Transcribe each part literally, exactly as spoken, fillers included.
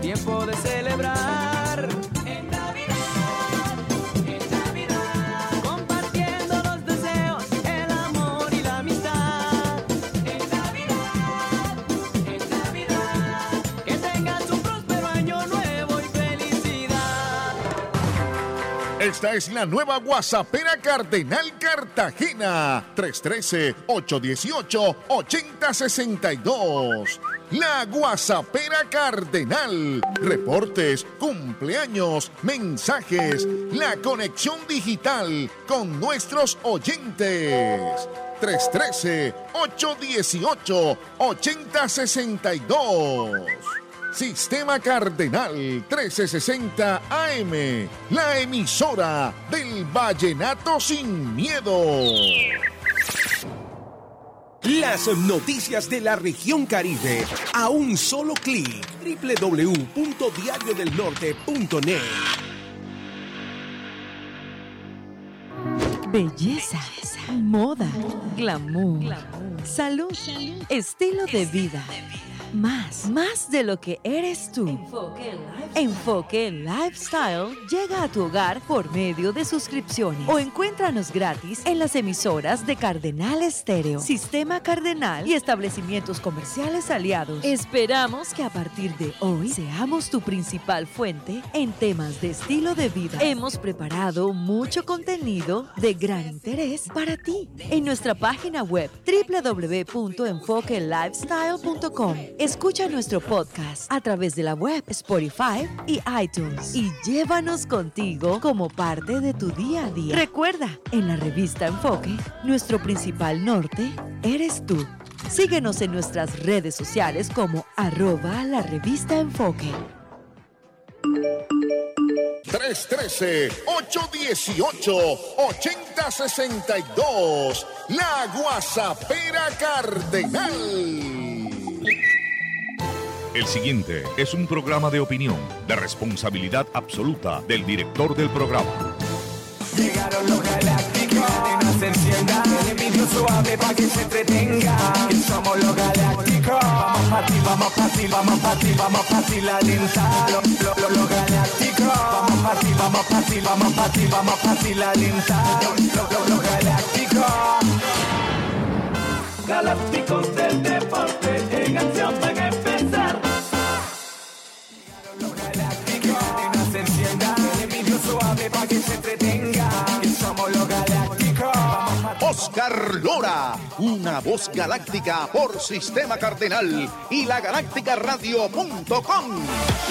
tiempo de celebrar. En Navidad, en Navidad, compartiendo los deseos, el amor y la amistad. En Navidad, en Navidad, que tengas un próspero año nuevo y felicidad. Esta es la nueva Guasapera Cardenal Cartagena. tres uno tres, ocho uno ocho, ocho cero seis dos. La Guasapera Cardenal. Reportes, cumpleaños, mensajes, la conexión digital con nuestros oyentes. tres uno tres, ocho uno ocho, ocho cero seis dos. Sistema Cardenal trescientos sesenta A M, la emisora del Vallenato sin miedo. Las noticias de la región Caribe a un solo clic. doble u doble u doble u punto diario del norte punto net. Belleza, moda, glamour, salud, estilo de vida. Más, más de lo que eres tú. Enfoque Lifestyle. Enfoque Lifestyle llega a tu hogar por medio de suscripciones o encuéntranos gratis en las emisoras de Cardenal Estéreo, Sistema Cardenal y establecimientos comerciales aliados. Esperamos que a partir de hoy seamos tu principal fuente en temas de estilo de vida. Hemos preparado mucho contenido de gran interés para ti en nuestra página web doble u doble u doble u punto enfoque lifestyle punto com. Escucha nuestro podcast a través de la web, Spotify y iTunes y llévanos contigo como parte de tu día a día. Recuerda, en la revista Enfoque, nuestro principal norte eres tú. Síguenos en nuestras redes sociales como arroba la revista Enfoque. tres uno tres, ocho uno ocho, ocho cero seis dos. La Guasapera Cardenal. El siguiente es un programa de opinión, de responsabilidad absoluta del director del programa. Llegaron los galácticos, cadenas se encienda, el envidio suave pa' que se entretenga. Que somos los galácticos, vamos pa' ti, vamos pa' ti, vamos pa' ti, vamos pa' ti la lenta. Los, los, los, los galácticos, vamos pa' ti, vamos pa' ti, vamos pa' ti, vamos pa' ti la lenta. Los, los, los, los galácticos. Galácticos del deporte, en acción van a empezar. Llegaron los galácticos, cadenas se encienda, el envidio suave pa' que se entretenga. Que somos los galácticos. Oscar Lora, una voz galáctica por Sistema Cardenal y la galáctica radio punto com.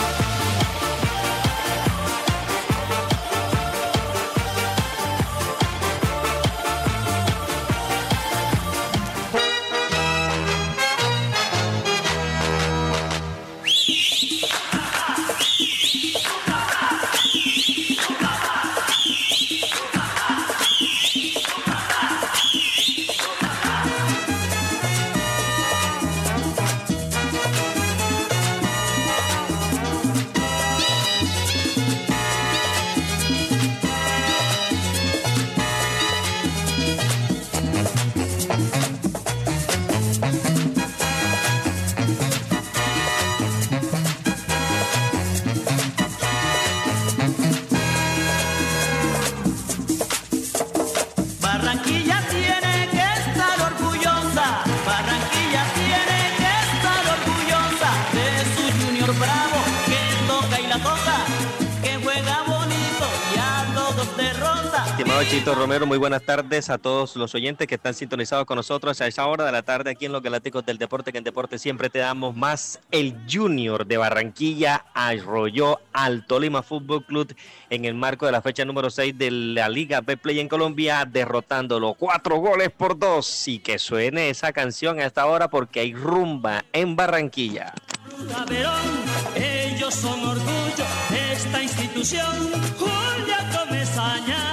Estimado Chito Romero, muy buenas tardes a todos los oyentes que están sintonizados con nosotros a esa hora de la tarde aquí en Los Galácticos del Deporte, que en Deporte siempre te damos más. El Junior de Barranquilla arrolló al Tolima Fútbol Club en el marco de la fecha número seis de la Liga Betplay en Colombia, derrotándolo cuatro goles por dos. Y que suene esa canción a esta hora porque hay rumba en Barranquilla. Ellos son orgullo de esta institución. Julia Comesaña.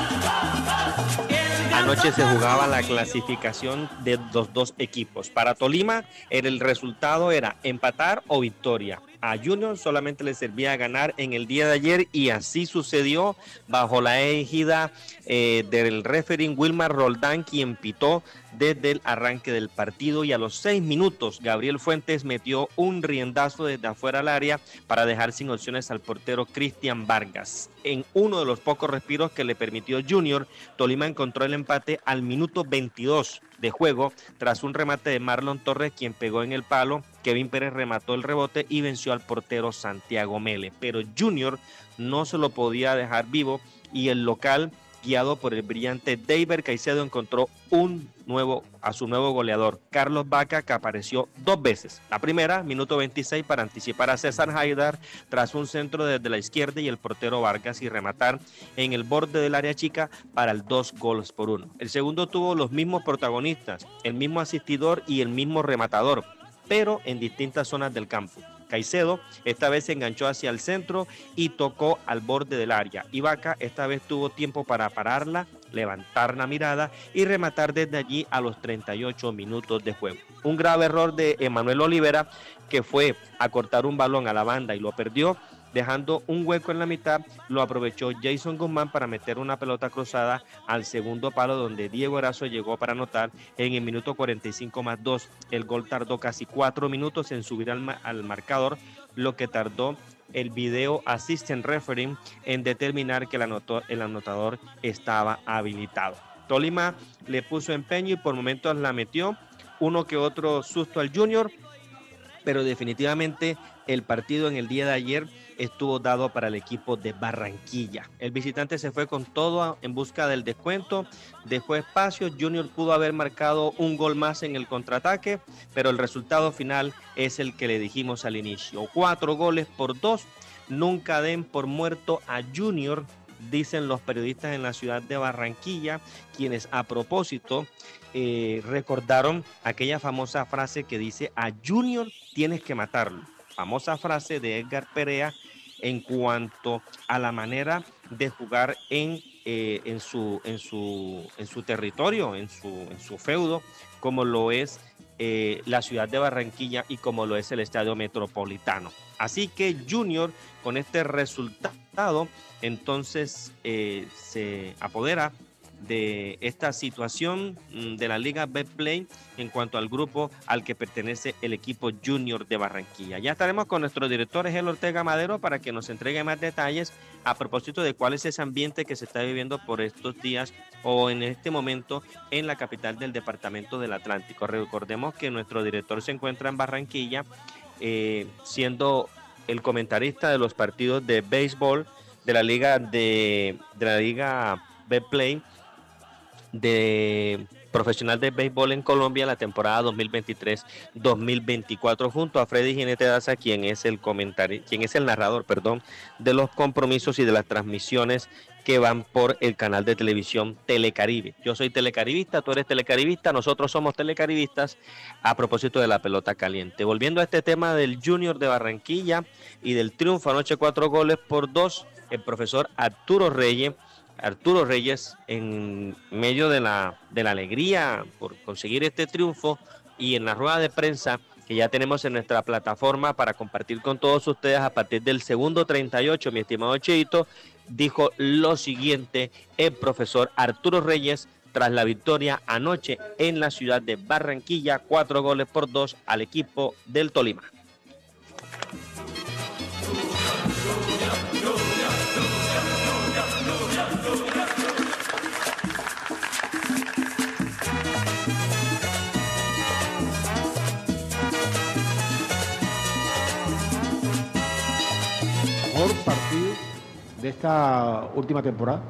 Anoche se jugaba la clasificación de los dos equipos. Para Tolima, el resultado era empatar o victoria. A Junior solamente le servía ganar en el día de ayer y así sucedió bajo la égida eh, del referee Wilmar Roldán, quien pitó desde el arranque del partido, y a los seis minutos Gabriel Fuentes metió un riendazo desde afuera al área para dejar sin opciones al portero Cristian Vargas. En uno de los pocos respiros que le permitió Junior, Tolima encontró el empate al minuto veintidós de juego tras un remate de Marlon Torres, quien pegó en el palo. Kevin Pérez remató el rebote y venció al portero Santiago Mele, pero Junior no se lo podía dejar vivo y el local, guiado por el brillante David Caicedo, encontró un nuevo, a su nuevo goleador, Carlos Vaca, que apareció dos veces. La primera, minuto veintiséis, para anticipar a César Haidar tras un centro desde la izquierda y el portero Vargas, y rematar en el borde del área chica para el dos goles por uno. El segundo tuvo los mismos protagonistas, el mismo asistidor y el mismo rematador, pero en distintas zonas del campo. Caicedo esta vez se enganchó hacia el centro y tocó al borde del área. Y Vaca esta vez tuvo tiempo para pararla, levantar la mirada y rematar desde allí a los treinta y ocho minutos de juego. Un grave error de Emanuel Olivera, que fue a cortar un balón a la banda y lo perdió, dejando un hueco en la mitad. Lo aprovechó Jason Guzmán para meter una pelota cruzada al segundo palo, donde Diego Erazo llegó para anotar en el minuto cuarenta y cinco más dos. El gol tardó casi cuatro minutos en subir al, ma- al marcador, lo que tardó el video assistant referee en determinar que el, anoto- el anotador estaba habilitado. Tolima le puso empeño y por momentos la metió, uno que otro susto al Junior, pero definitivamente el partido en el día de ayer estuvo dado para el equipo de Barranquilla. El visitante se fue con todo en busca del descuento, dejó espacio. Junior pudo haber marcado un gol más en el contraataque, pero el resultado final es el que le dijimos al inicio. Cuatro goles por dos. Nunca den por muerto a Junior, dicen los periodistas en la ciudad de Barranquilla, quienes a propósito eh, recordaron aquella famosa frase que dice: a Junior tienes que matarlo. Famosa frase de Edgar Perea en cuanto a la manera de jugar en, eh, en, su, en, su, en su territorio, en su, en su feudo, como lo es eh, la ciudad de Barranquilla y como lo es el Estadio Metropolitano. Así que Junior, con este resultado, entonces eh, se apodera de esta situación de la Liga Betplay en cuanto al grupo al que pertenece el equipo Junior de Barranquilla. Ya estaremos con nuestro director Egel Ortega Madero para que nos entregue más detalles a propósito de cuál es ese ambiente que se está viviendo por estos días o en este momento en la capital del departamento del Atlántico. Recordemos que nuestro director se encuentra en Barranquilla eh, siendo el comentarista de los partidos de béisbol de la liga de, de la liga Betplay de profesional de béisbol en Colombia, la temporada dos mil veintitrés dos mil veinticuatro, junto a Freddy Ginete Daza, quien es el comentario, quien es el narrador, perdón, de los compromisos y de las transmisiones que van por el canal de televisión Telecaribe. Yo soy telecaribista, tú eres telecaribista, nosotros somos telecaribistas, a propósito de la pelota caliente. Volviendo a este tema del Junior de Barranquilla y del triunfo anoche, cuatro goles por dos, el profesor Arturo Reyes Arturo Reyes, en medio de la, de la alegría por conseguir este triunfo y en la rueda de prensa que ya tenemos en nuestra plataforma para compartir con todos ustedes a partir del segundo treinta y ocho, mi estimado Cheito, dijo lo siguiente el profesor Arturo Reyes tras la victoria anoche en la ciudad de Barranquilla, cuatro goles por dos al equipo del Tolima. Mejor partido de esta última temporada.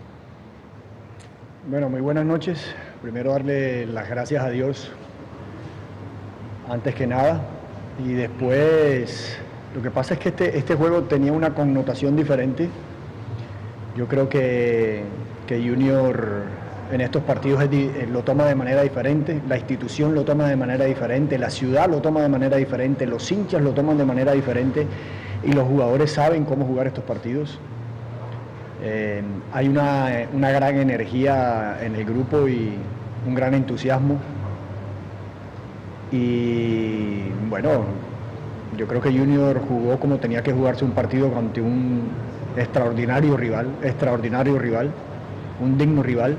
Bueno, muy buenas noches. Primero darle las gracias a Dios antes que nada, y después lo que pasa es que este, este juego tenía una connotación diferente. Yo creo que, que Junior en estos partidos es, lo toma de manera diferente, la institución lo toma de manera diferente, la ciudad lo toma de manera diferente, los hinchas lo toman de manera diferente y los jugadores saben cómo jugar estos partidos. Eh, hay una, una gran energía en el grupo y un gran entusiasmo. Y bueno, yo creo que Junior jugó como tenía que jugarse un partido ante un extraordinario rival, extraordinario rival, un digno rival.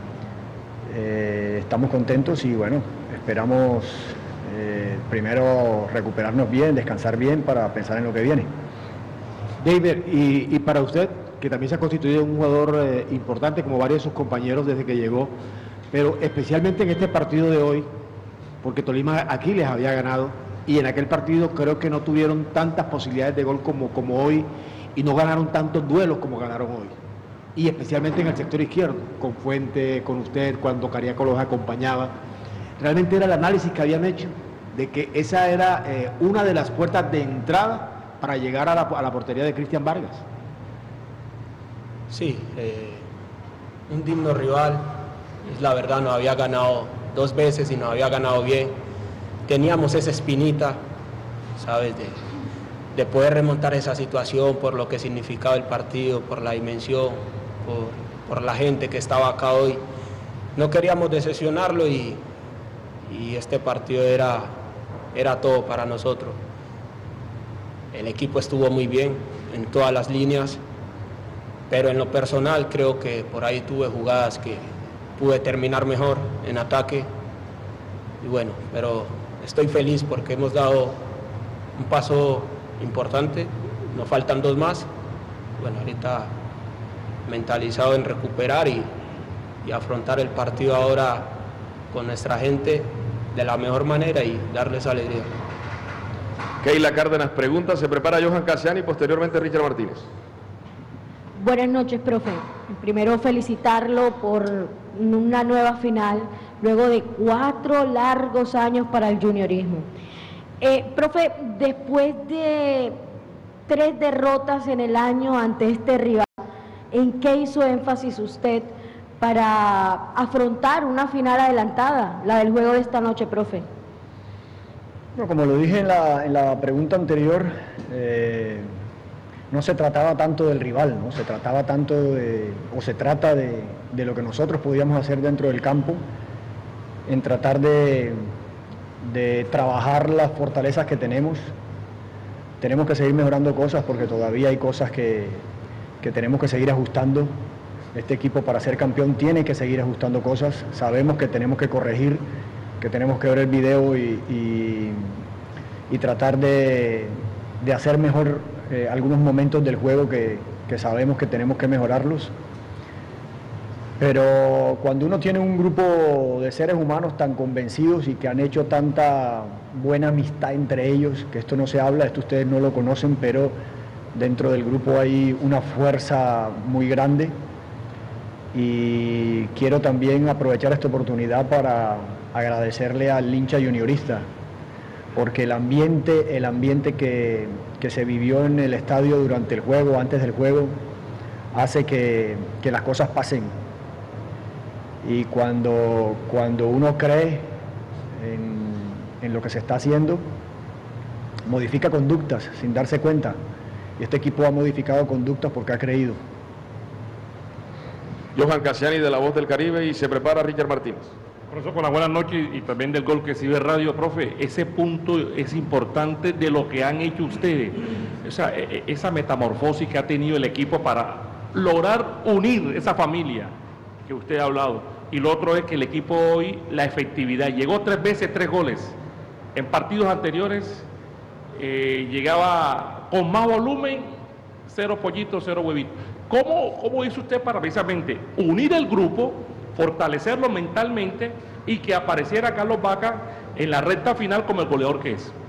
Eh, estamos contentos y bueno, esperamos eh, primero recuperarnos bien, descansar bien para pensar en lo que viene. David, y, y para usted, que también se ha constituido un jugador eh, importante como varios de sus compañeros desde que llegó, pero especialmente en este partido de hoy, porque Tolima aquí les había ganado y en aquel partido creo que no tuvieron tantas posibilidades de gol como, como hoy y no ganaron tantos duelos como ganaron hoy. Y especialmente en el sector izquierdo, con Fuente, con usted, cuando Cariaco los acompañaba. Realmente era el análisis que habían hecho de que esa era eh, una de las puertas de entrada para llegar a la, a la portería de Cristian Vargas. Sí, eh, un digno rival, es la verdad, nos había ganado dos veces y nos había ganado bien. Teníamos esa espinita, ¿sabes? De, de poder remontar esa situación por lo que significaba el partido, por la dimensión, por, por la gente que estaba acá hoy. No queríamos decepcionarlo y, y este partido era, era todo para nosotros. El equipo estuvo muy bien en todas las líneas, pero en lo personal creo que por ahí tuve jugadas que pude terminar mejor en ataque. Y bueno, pero estoy feliz porque hemos dado un paso importante, nos faltan dos más. Bueno, ahorita mentalizado en recuperar y, y afrontar el partido ahora con nuestra gente de la mejor manera y darles alegría. Keila Cárdenas pregunta, se prepara Johan Cassiani y posteriormente Richard Martínez. Buenas noches, profe. Primero felicitarlo por una nueva final, luego de cuatro largos años para el juniorismo. Eh, profe, después de tres derrotas en el año ante este rival, ¿en qué hizo énfasis usted para afrontar una final adelantada, la del juego de esta noche, profe? Bueno, como lo dije en la, en la pregunta anterior, eh, no se trataba tanto del rival, ¿no? Se trataba tanto de, o se trata de, de lo que nosotros podíamos hacer dentro del campo, en tratar de, de trabajar las fortalezas que tenemos. Tenemos que seguir mejorando cosas porque todavía hay cosas que, que tenemos que seguir ajustando. Este equipo para ser campeón tiene que seguir ajustando cosas. Sabemos que tenemos que corregir, que tenemos que ver el video y, y, y tratar de, de hacer mejor eh, algunos momentos del juego que, que sabemos que tenemos que mejorarlos. Pero cuando uno tiene un grupo de seres humanos tan convencidos y que han hecho tanta buena amistad entre ellos, que esto no se habla, esto ustedes no lo conocen, pero dentro del grupo hay una fuerza muy grande. Y quiero también aprovechar esta oportunidad para agradecerle al hincha juniorista, porque el ambiente, el ambiente que, que se vivió en el estadio durante el juego, antes del juego, hace que, que las cosas pasen. Y cuando, cuando uno cree en, en lo que se está haciendo, modifica conductas sin darse cuenta. Y este equipo ha modificado conductas porque ha creído. Johan Cassiani de La Voz del Caribe y se prepara Richard Martínez. Profesor, con la buena noche y también del gol que sirve Radio, profe, ese punto es importante de lo que han hecho ustedes, esa, esa metamorfosis que ha tenido el equipo para lograr unir esa familia que usted ha hablado. Y lo otro es que el equipo hoy, la efectividad, llegó tres veces, tres goles. En partidos anteriores eh, llegaba con más volumen, cero pollitos, cero huevitos. ¿Cómo, ¿Cómo hizo usted para precisamente unir el grupo, fortalecerlo mentalmente y que apareciera Carlos Vaca en la recta final como el goleador que es?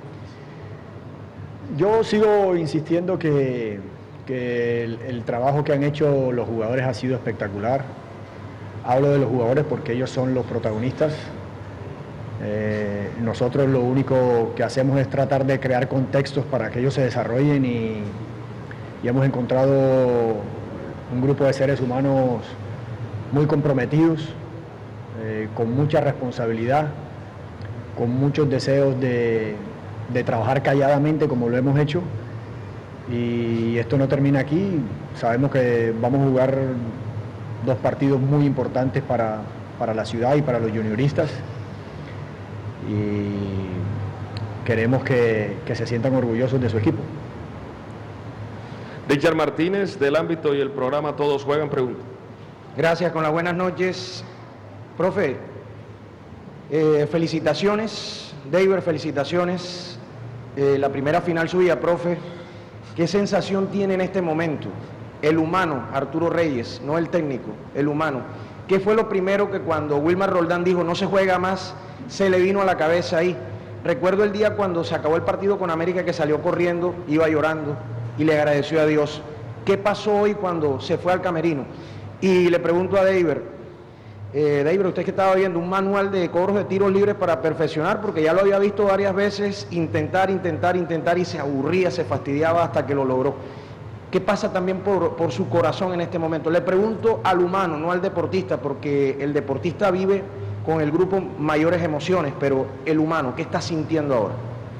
Yo sigo insistiendo que, que el, el trabajo que han hecho los jugadores ha sido espectacular. Hablo de los jugadores porque ellos son los protagonistas. Eh, nosotros lo único que hacemos es tratar de crear contextos para que ellos se desarrollen y, y hemos encontrado un grupo de seres humanos muy comprometidos, eh, con mucha responsabilidad, con muchos deseos de, de trabajar calladamente como lo hemos hecho. Y esto no termina aquí, sabemos que vamos a jugar dos partidos muy importantes para, para la ciudad y para los junioristas. Y queremos que, que se sientan orgullosos de su equipo. Richard Martínez, del ámbito y el programa Todos Juegan, pregunta. Gracias, con las buenas noches. Profe, eh, felicitaciones, David, felicitaciones. Eh, la primera final suya, profe. ¿Qué sensación tiene en este momento el humano, Arturo Reyes, no el técnico, el humano? ¿Qué fue lo primero que cuando Wilmar Roldán dijo no se juega más, se le vino a la cabeza ahí? Recuerdo el día cuando se acabó el partido con América que salió corriendo, iba llorando y le agradeció a Dios. ¿Qué pasó hoy cuando se fue al camerino? Y le pregunto a David, eh, David, usted que estaba viendo un manual de cobros de tiros libres para perfeccionar, porque ya lo había visto varias veces, intentar, intentar, intentar y se aburría, se fastidiaba hasta que lo logró. ¿Qué pasa también por, por su corazón en este momento? Le pregunto al humano, no al deportista, porque el deportista vive con el grupo mayores emociones, pero el humano, ¿qué está sintiendo ahora?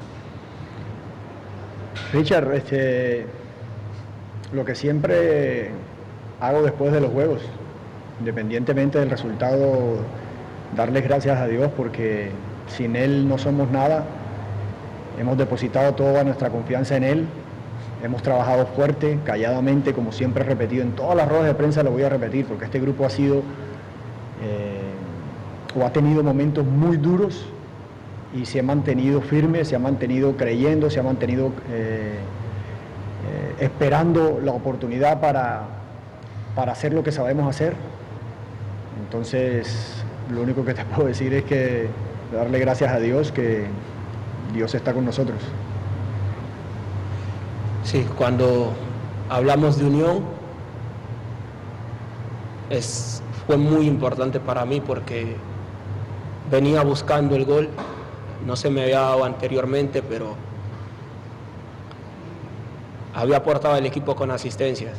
Richard, este, lo que siempre hago después de los juegos, independientemente del resultado, darles gracias a Dios porque sin Él no somos nada. Hemos depositado toda nuestra confianza en Él, hemos trabajado fuerte, calladamente, como siempre he repetido en todas las ruedas de prensa, lo voy a repetir porque este grupo ha sido eh, o ha tenido momentos muy duros y se ha mantenido firme, se ha mantenido creyendo, se ha mantenido eh, eh, esperando la oportunidad para, para hacer lo que sabemos hacer. Entonces, lo único que te puedo decir es que darle gracias a Dios, que Dios está con nosotros. Sí, cuando hablamos de unión, es, fue muy importante para mí porque venía buscando el gol. No se me había dado anteriormente, pero había aportado al equipo con asistencias.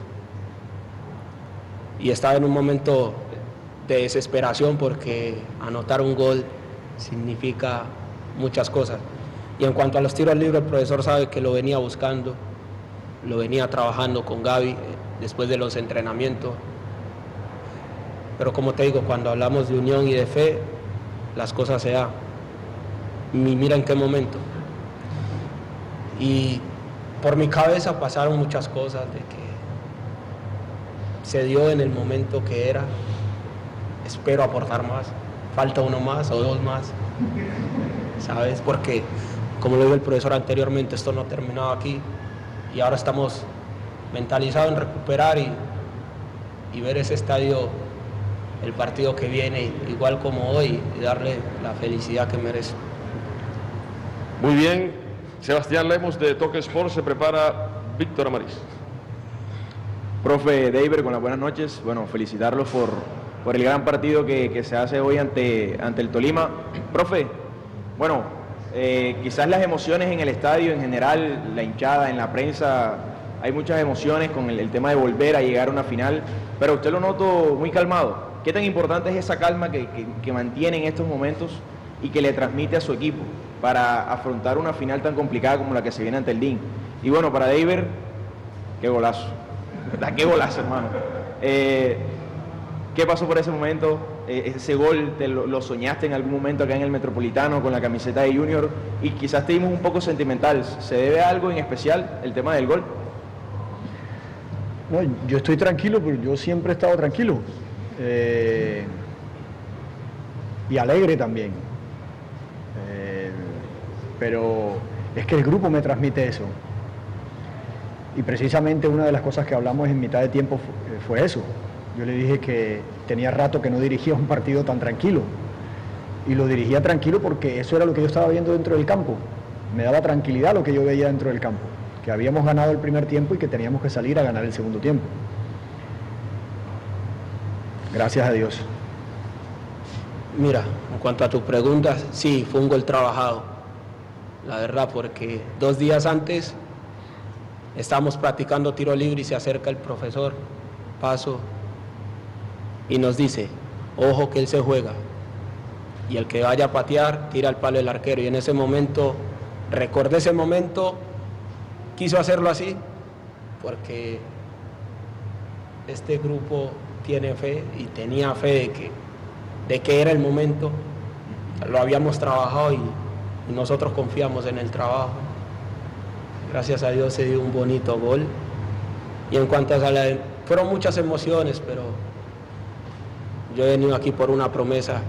Y estaba en un momento de desesperación porque anotar un gol significa muchas cosas. Y en cuanto a los tiros libres, el profesor sabe que lo venía buscando, lo venía trabajando con Gaby después de los entrenamientos. Pero como te digo, cuando hablamos de unión y de fe, las cosas se dan. Y mira en qué momento. Y por mi cabeza pasaron muchas cosas de que se dio en el momento que era. Espero aportar más. Falta uno más o dos más. ¿Sabes? Porque, como lo dijo el profesor anteriormente, esto no ha terminado aquí. Y ahora estamos mentalizados en recuperar y, y ver ese estadio, el partido que viene, igual como hoy, y darle la felicidad que merece. Muy bien, Sebastián Lemos de Toque Sport, se prepara Víctor Amariz. Profe David, con las buenas noches. Bueno, felicitarlos por, por el gran partido que, que se hace hoy ante, ante el Tolima. Profe, bueno, eh, quizás las emociones en el estadio en general, la hinchada, en la prensa, hay muchas emociones con el, el tema de volver a llegar a una final, pero usted lo noto muy calmado. ¿Qué tan importante es esa calma que, que, que mantiene en estos momentos y que le transmite a su equipo para afrontar una final tan complicada como la que se viene ante el D I N? Y bueno, para David, qué golazo, ¿verdad? Qué golazo, hermano. Eh, ¿Qué pasó por ese momento? Eh, ese gol, te lo, lo soñaste en algún momento acá en el Metropolitano con la camiseta de Junior y quizás te dimos un poco sentimental. ¿Se debe a algo en especial el tema del gol? No, yo estoy tranquilo, pero yo siempre he estado tranquilo. Eh, y alegre también. Eh, pero es que el grupo me transmite eso. Y precisamente una de las cosas que hablamos en mitad de tiempo fue, fue eso. Yo le dije que tenía rato que no dirigía un partido tan tranquilo. Y lo dirigía tranquilo porque eso era lo que yo estaba viendo dentro del campo. Me daba tranquilidad lo que yo veía dentro del campo. Que habíamos ganado el primer tiempo y que teníamos que salir a ganar el segundo tiempo. Gracias a Dios. Mira, en cuanto a tu pregunta, sí, fue un gol trabajado. La verdad, porque dos días antes estábamos practicando tiro libre y se acerca el profesor Paso y nos dice, ojo que él se juega. Y el que vaya a patear, tira al palo del arquero. Y en ese momento, recordé ese momento, quiso hacerlo así, porque este grupo tiene fe y tenía fe de que, de que era el momento. Lo habíamos trabajado y, y nosotros confiamos en el trabajo. Gracias a Dios se dio un bonito gol. Y en cuanto a la, fueron muchas emociones, pero yo he venido aquí por una promesa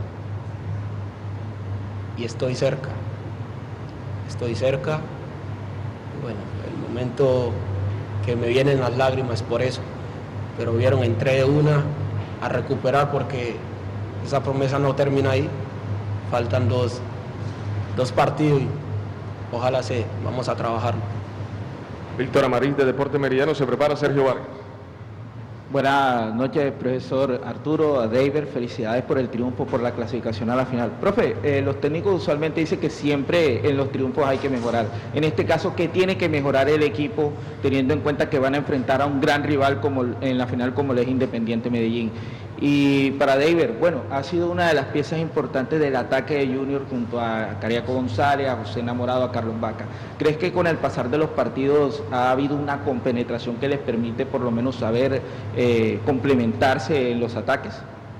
y estoy cerca. Estoy cerca. Y bueno, el momento que me vienen las lágrimas por eso. Pero vieron, entré de una a recuperar porque esa promesa no termina ahí. Faltan dos, dos partidos y ojalá se, vamos a trabajarlo. Víctor Amariz de Deporte Meridiano, se prepara Sergio Vargas. Buenas noches, profesor Arturo, a David, felicidades por el triunfo, por la clasificación a la final. Profe, eh, los técnicos usualmente dicen que siempre en los triunfos hay que mejorar. En este caso, ¿qué tiene que mejorar el equipo teniendo en cuenta que van a enfrentar a un gran rival como en la final como es Independiente Medellín? Y para David, bueno, ha sido una de las piezas importantes del ataque de Junior junto a Cariaco González, a José Enamorado, a Carlos Vaca. ¿Crees que con el pasar de los partidos ha habido una compenetración que les permite por lo menos saber eh, complementarse en los ataques?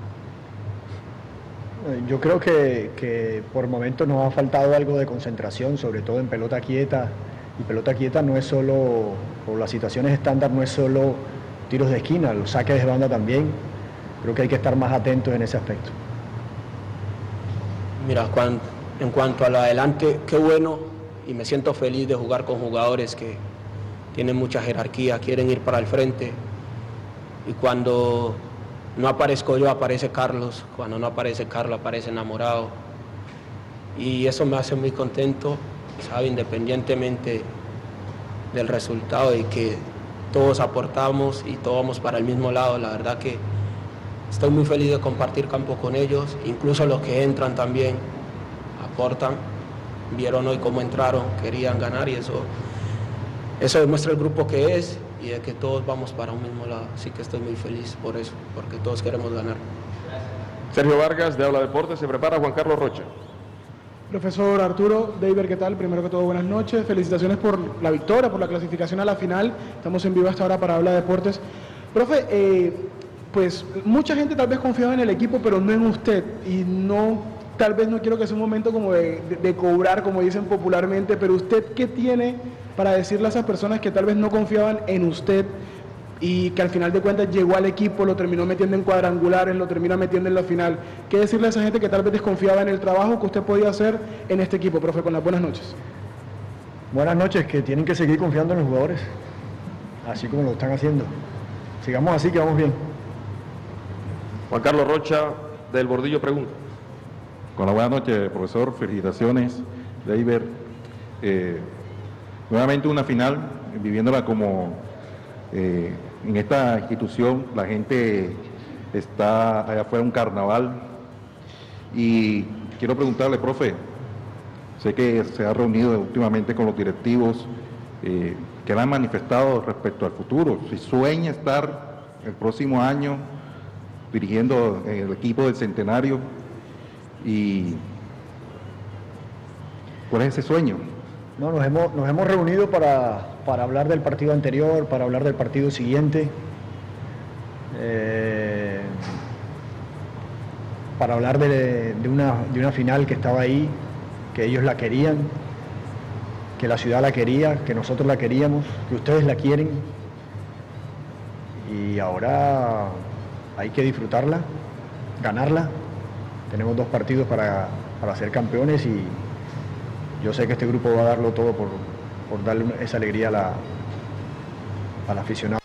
Yo creo que, que por momentos nos ha faltado algo de concentración, sobre todo en pelota quieta. Y pelota quieta no es solo, por las situaciones estándar, no es solo tiros de esquina, los saques de banda también. Creo que hay que estar más atentos en ese aspecto. Mira, cuan, en cuanto a lo adelante, qué bueno y me siento feliz de jugar con jugadores que tienen mucha jerarquía, quieren ir para el frente. Y cuando no aparezco yo, aparece Carlos. Cuando no aparece Carlos, aparece Enamorado. Y eso me hace muy contento, ¿sabe? Independientemente del resultado y que todos aportamos y todos vamos para el mismo lado. La verdad que estoy muy feliz de compartir campo con ellos, incluso los que entran también aportan, vieron hoy cómo entraron, querían ganar y eso, eso demuestra el grupo que es y de que todos vamos para un mismo lado, así que estoy muy feliz por eso, porque todos queremos ganar. Sergio Vargas de Habla Deportes, se prepara Juan Carlos Rocha. Profesor Arturo, David, ¿qué tal? Primero que todo, buenas noches, felicitaciones por la victoria, por la clasificación a la final, estamos en vivo hasta ahora para Habla Deportes. Profe, eh, pues mucha gente tal vez confiaba en el equipo, pero no en usted, y no, tal vez no quiero que sea un momento como de, de, de cobrar, como dicen popularmente, pero usted, ¿qué tiene para decirle a esas personas que tal vez no confiaban en usted y que al final de cuentas llegó al equipo, lo terminó metiendo en cuadrangulares, lo termina metiendo en la final? ¿Qué decirle a esa gente que tal vez desconfiaba en el trabajo que usted podía hacer en este equipo, profe? Con las buenas noches. Buenas noches, que tienen que seguir confiando en los jugadores, así como lo están haciendo. Sigamos así, que vamos bien. Juan Carlos Rocha, del Bordillo, pregunta. Con la buena noche, profesor, felicitaciones, David. Eh, nuevamente una final, viviéndola como eh, en esta institución, la gente está allá afuera un carnaval. Y quiero preguntarle, profe, sé que se ha reunido últimamente con los directivos, eh, que le han manifestado respecto al futuro, si sueña estar el próximo año dirigiendo el equipo del Centenario, y ¿cuál es ese sueño? No, nos hemos, nos hemos reunido para, para hablar del partido anterior, para hablar del partido siguiente, eh, para hablar de, de, una, de una final que estaba ahí, que ellos la querían, que la ciudad la quería, que nosotros la queríamos, que ustedes la quieren, y ahora hay que disfrutarla, ganarla. Tenemos dos partidos para, para ser campeones y yo sé que este grupo va a darlo todo por, por darle esa alegría a la, al aficionado.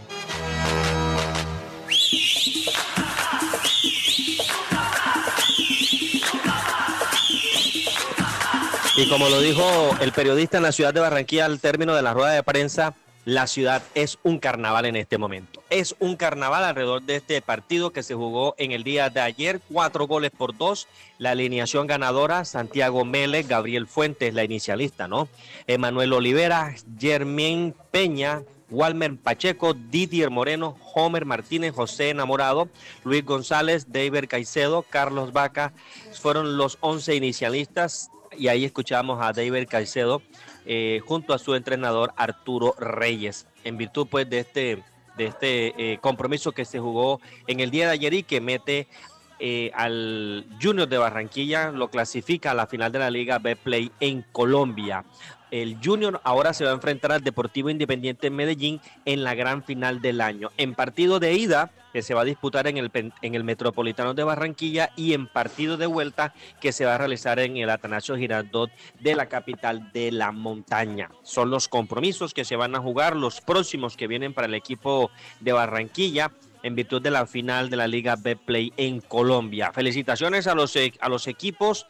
Y como lo dijo el periodista en la ciudad de Barranquilla al término de la rueda de prensa, la ciudad es un carnaval en este momento. Es un carnaval alrededor de este partido que se jugó en el día de ayer, cuatro goles por dos. La alineación ganadora, Santiago Mele, Gabriel Fuentes, la inicialista, ¿no? Emanuel Olivera, Germán Peña, Walmer Pacheco, Didier Moreno, Homer Martínez, José Enamorado, Luis González, David Caicedo, Carlos Vaca, fueron los once inicialistas. Y ahí escuchamos a David Caicedo eh, junto a su entrenador Arturo Reyes, en virtud pues de este, de este eh, compromiso que se jugó en el día de ayer y que mete eh, al Junior de Barranquilla, lo clasifica a la final de la Liga Betplay en Colombia. El Junior ahora se va a enfrentar al Deportivo Independiente Medellín en la gran final del año. En partido de ida, que se va a disputar en el, en el Metropolitano de Barranquilla, y en partido de vuelta, que se va a realizar en el Atanasio Girardot de la capital de la montaña. Son los compromisos que se van a jugar, los próximos que vienen para el equipo de Barranquilla, en virtud de la final de la Liga Betplay en Colombia. Felicitaciones a los, a los equipos,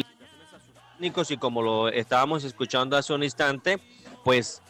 y como lo estábamos escuchando hace un instante, pues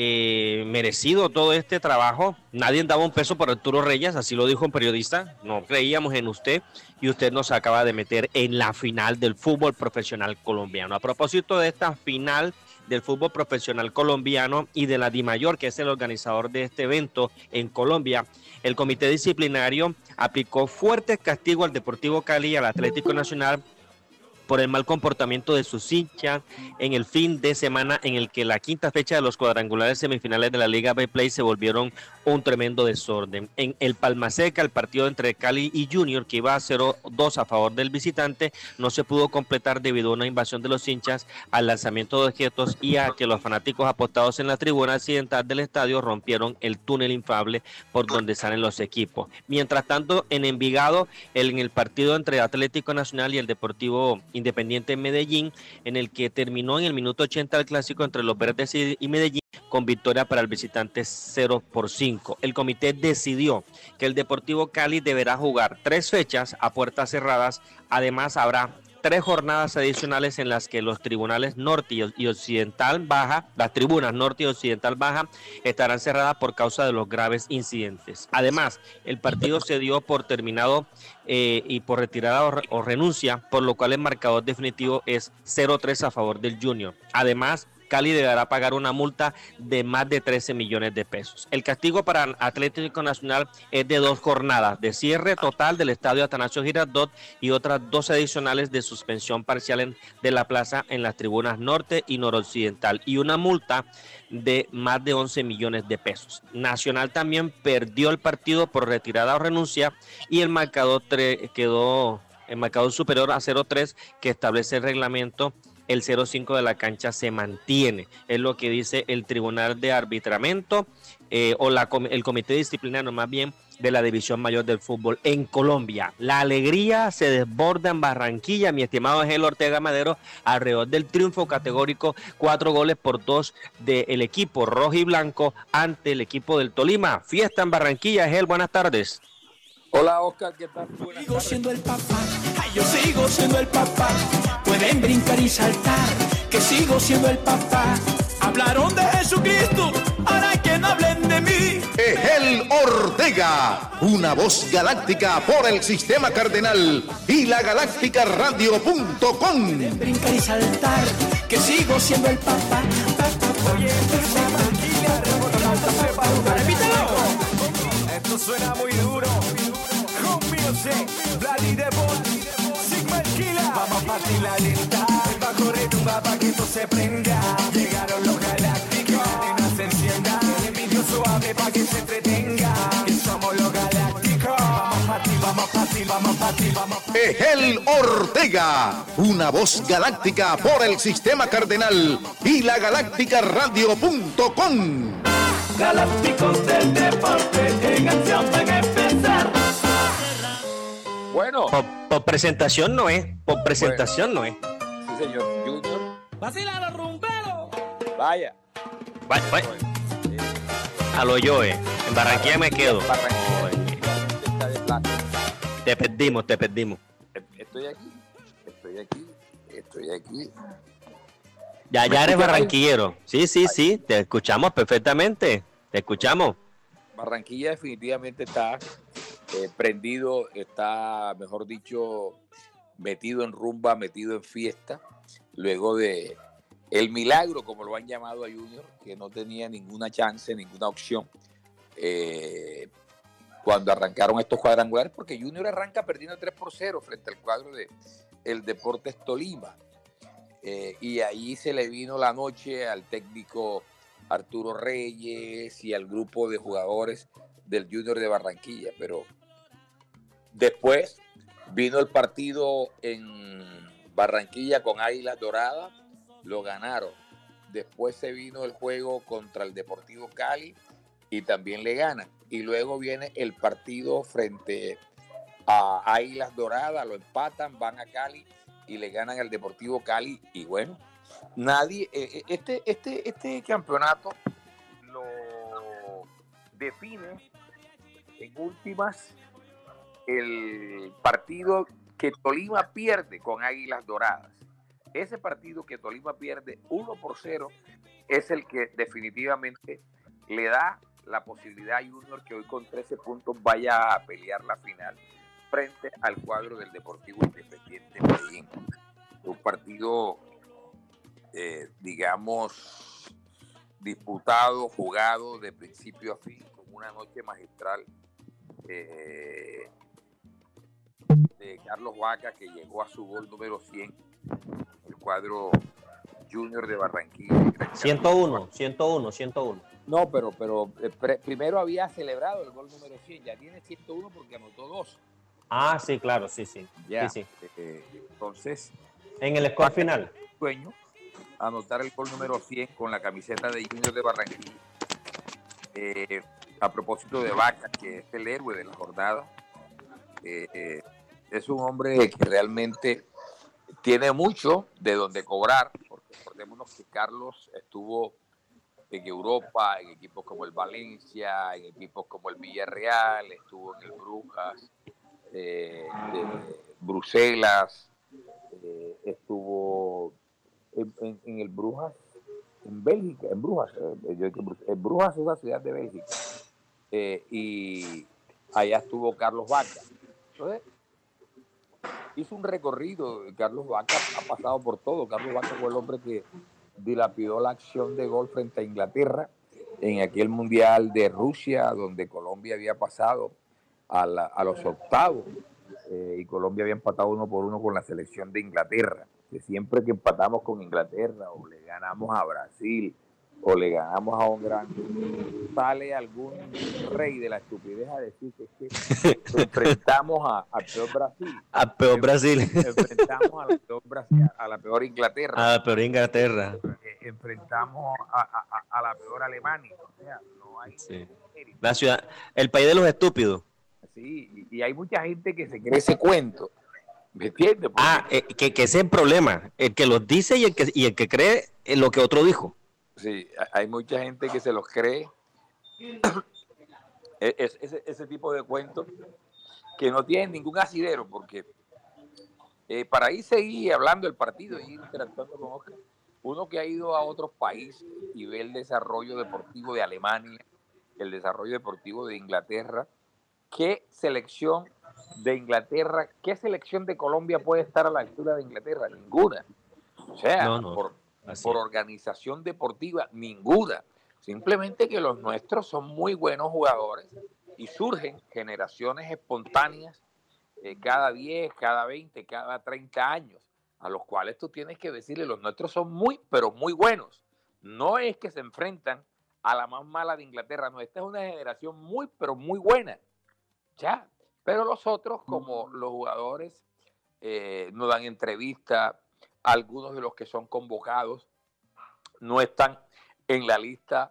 eh, merecido todo este trabajo. Nadie daba un peso por Arturo Reyes, así lo dijo un periodista. No creíamos en usted y usted nos acaba de meter en la final del fútbol profesional colombiano. A propósito de esta final del fútbol profesional colombiano y de la DIMAYOR, que es el organizador de este evento en Colombia, el comité disciplinario aplicó fuertes castigos al Deportivo Cali y al Atlético Nacional por el mal comportamiento de sus hinchas en el fin de semana en el que la quinta fecha de los cuadrangulares semifinales de la Liga Betplay se volvieron un tremendo desorden. En el Palmaseca, el partido entre Cali y Junior, que iba a cero dos a favor del visitante, no se pudo completar debido a una invasión de los hinchas, al lanzamiento de objetos y a que los fanáticos apostados en la tribuna occidental del estadio rompieron el túnel inflable por donde salen los equipos. Mientras tanto, en Envigado, en el partido entre Atlético Nacional y el Deportivo Independiente Medellín, en el que terminó en el minuto ochenta el clásico entre los verdes y Medellín, con victoria para el visitante cero por cinco. El comité decidió que el Deportivo Cali deberá jugar tres fechas a puertas cerradas. Además, habrá tres jornadas adicionales en las que los tribunales norte y occidental baja, las tribunas norte y occidental baja, estarán cerradas por causa de los graves incidentes. Además, el partido se dio por terminado eh, y por retirada o, re, o renuncia, por lo cual el marcador definitivo es cero tres a favor del Junior. Además, Cali deberá pagar una multa de más de trece millones de pesos. El castigo para Atlético Nacional es de dos jornadas de cierre total del estadio Atanasio Girardot y otras dos adicionales de suspensión parcial en, de la plaza en las tribunas norte y noroccidental, y una multa de más de once millones de pesos. Nacional también perdió el partido por retirada o renuncia y el marcador tre- quedó el marcador superior a cero tres que establece el reglamento. El cero cinco de la cancha se mantiene, es lo que dice el Tribunal de Arbitramiento eh, o la, el Comité Disciplinario más bien de la División Mayor del Fútbol en Colombia. La alegría se desborda en Barranquilla, mi estimado Ángel Ortega Madero, alrededor del triunfo categórico, cuatro goles por dos del equipo rojo y blanco ante el equipo del Tolima. Fiesta en Barranquilla. Ángel, buenas tardes. Hola Oscar, ¿qué tal? Buenas sigo tardes. Siendo el papá, ay, yo sigo siendo el papá. Pueden brincar y saltar, que sigo siendo el papá. Hablaron de Jesucristo, ahora que no hablen de mí. Ángel Ortega, una voz galáctica por el Sistema Cardenal y la galáctica radio punto com. Pueden brincar y saltar, que sigo siendo el papá. Oye, esto suena muy duro. Bloody Devil, Sigma el Killer. Vamos a partir la lenta, va a correr un mapa que esto se prenda. Llegaron los galácticos, cadena se encienda. El vídeo suave para que se entretenga. Que somos los galácticos. Vamos a partir, vamos a partir, vamos a partir, vamos a partir. Ángel Ortega, una voz galáctica por el Sistema Cardenal y la galáctica radio punto com. Galácticos del deporte en acción van a empezar. Bueno. Por, por presentación no es. Por presentación bueno. no es. Sí, señor. Junior. ¡Vacila los rumberos! Vaya. Vaya, vaya. A lo yo, eh. En Barranquilla me quedo. Te perdimos, te perdimos. Estoy aquí. Estoy aquí. Estoy aquí. Ya, ya eres barranquillero. Sí, sí, sí. Te escuchamos perfectamente. Te escuchamos. Barranquilla definitivamente está eh, prendido, está, mejor dicho, metido en rumba, metido en fiesta, luego de el milagro, como lo han llamado a Junior, que no tenía ninguna chance, ninguna opción, eh, cuando arrancaron estos cuadrangulares, porque Junior arranca perdiendo tres por cero frente al cuadro de el Deportes Tolima, eh, y ahí se le vino la noche al técnico Arturo Reyes y al grupo de jugadores del Junior de Barranquilla, pero después Vino el partido en Barranquilla con Águilas Doradas, lo ganaron. Después se vino el juego contra el Deportivo Cali y también le ganan. Y luego viene el partido frente a Águilas Doradas, lo empatan, van a Cali y le ganan al Deportivo Cali. Y bueno, nadie, eh, este, este, este campeonato lo define en últimas el partido que Tolima pierde con Águilas Doradas. Ese partido que Tolima pierde uno por cero es el que definitivamente le da la posibilidad a Junior que hoy con trece puntos vaya a pelear la final frente al cuadro del Deportivo Independiente Medellín. Un partido, eh, digamos, disputado, jugado de principio a fin, con una noche magistral eh, de Carlos Vaca, que llegó a su gol número cien, el cuadro Junior de Barranquilla. ciento uno, ciento uno, ciento uno. No, pero, pero eh, pre- primero había celebrado el gol número cien, ya tiene ciento uno porque anotó dos. Ah, sí, claro, sí, sí. Ya, sí, sí. eh, entonces... En el score final. Sueño, anotar el gol número cien con la camiseta de Junior de Barranquilla. Eh, a propósito de Vaca, que es el héroe de la jornada, eh, eh, es un hombre que realmente tiene mucho de donde cobrar, porque recordémonos que Carlos estuvo en Europa, en equipos como el Valencia, en equipos como el Villarreal, estuvo en el Brujas, eh, de Bruselas, eh, estuvo en, en, en el Brujas, en Bélgica, en Brujas, eh, yo, en Brujas es una ciudad de Bélgica, eh, y allá estuvo Carlos Vaca. Entonces, hizo un recorrido. Carlos Vaca ha pasado por todo. Carlos Vaca fue el hombre que dilapidó la acción de gol frente a Inglaterra en aquel Mundial de Rusia, donde Colombia había pasado a, la, a los octavos, eh, y Colombia había empatado uno por uno con la selección de Inglaterra. Que siempre que empatamos con Inglaterra o le ganamos a Brasil o le ganamos a un gran, sale algún rey de la estupidez a decir que, es que enfrentamos a, a peor Brasil. A peor Brasil. Enfrentamos a la peor Brasil, a la peor Inglaterra. A la peor Inglaterra. Eh, enfrentamos a, a, a la peor Alemania. O sea, no hay sí. La ciudad, el país de los estúpidos. Sí, y, y hay mucha gente que se cree ese cuento. ¿Me entiendes? Porque... Ah, eh, que, que ese es el problema. El que los dice y el que, y el que cree en lo que otro dijo. Sí, hay mucha gente que se los cree. es, ese, ese tipo de cuentos que no tienen ningún asidero, porque eh, para ahí seguir hablando del partido y ir interactuando con Oscar, uno que ha ido a otros países y ve el desarrollo deportivo de Alemania, el desarrollo deportivo de Inglaterra, ¿qué selección de Inglaterra, qué selección de Colombia puede estar a la altura de Inglaterra? Ninguna. O sea, no, no. por, por organización deportiva, ninguna. Simplemente que los nuestros son muy buenos jugadores y surgen generaciones espontáneas eh, cada diez, cada veinte, cada treinta años, a los cuales tú tienes que decirle, los nuestros son muy, pero muy buenos. No es que se enfrentan a la más mala de Inglaterra, no, esta es una generación muy, pero muy buena. Ya, pero los otros, como los jugadores, eh, no dan entrevista, algunos de los que son convocados no están en la lista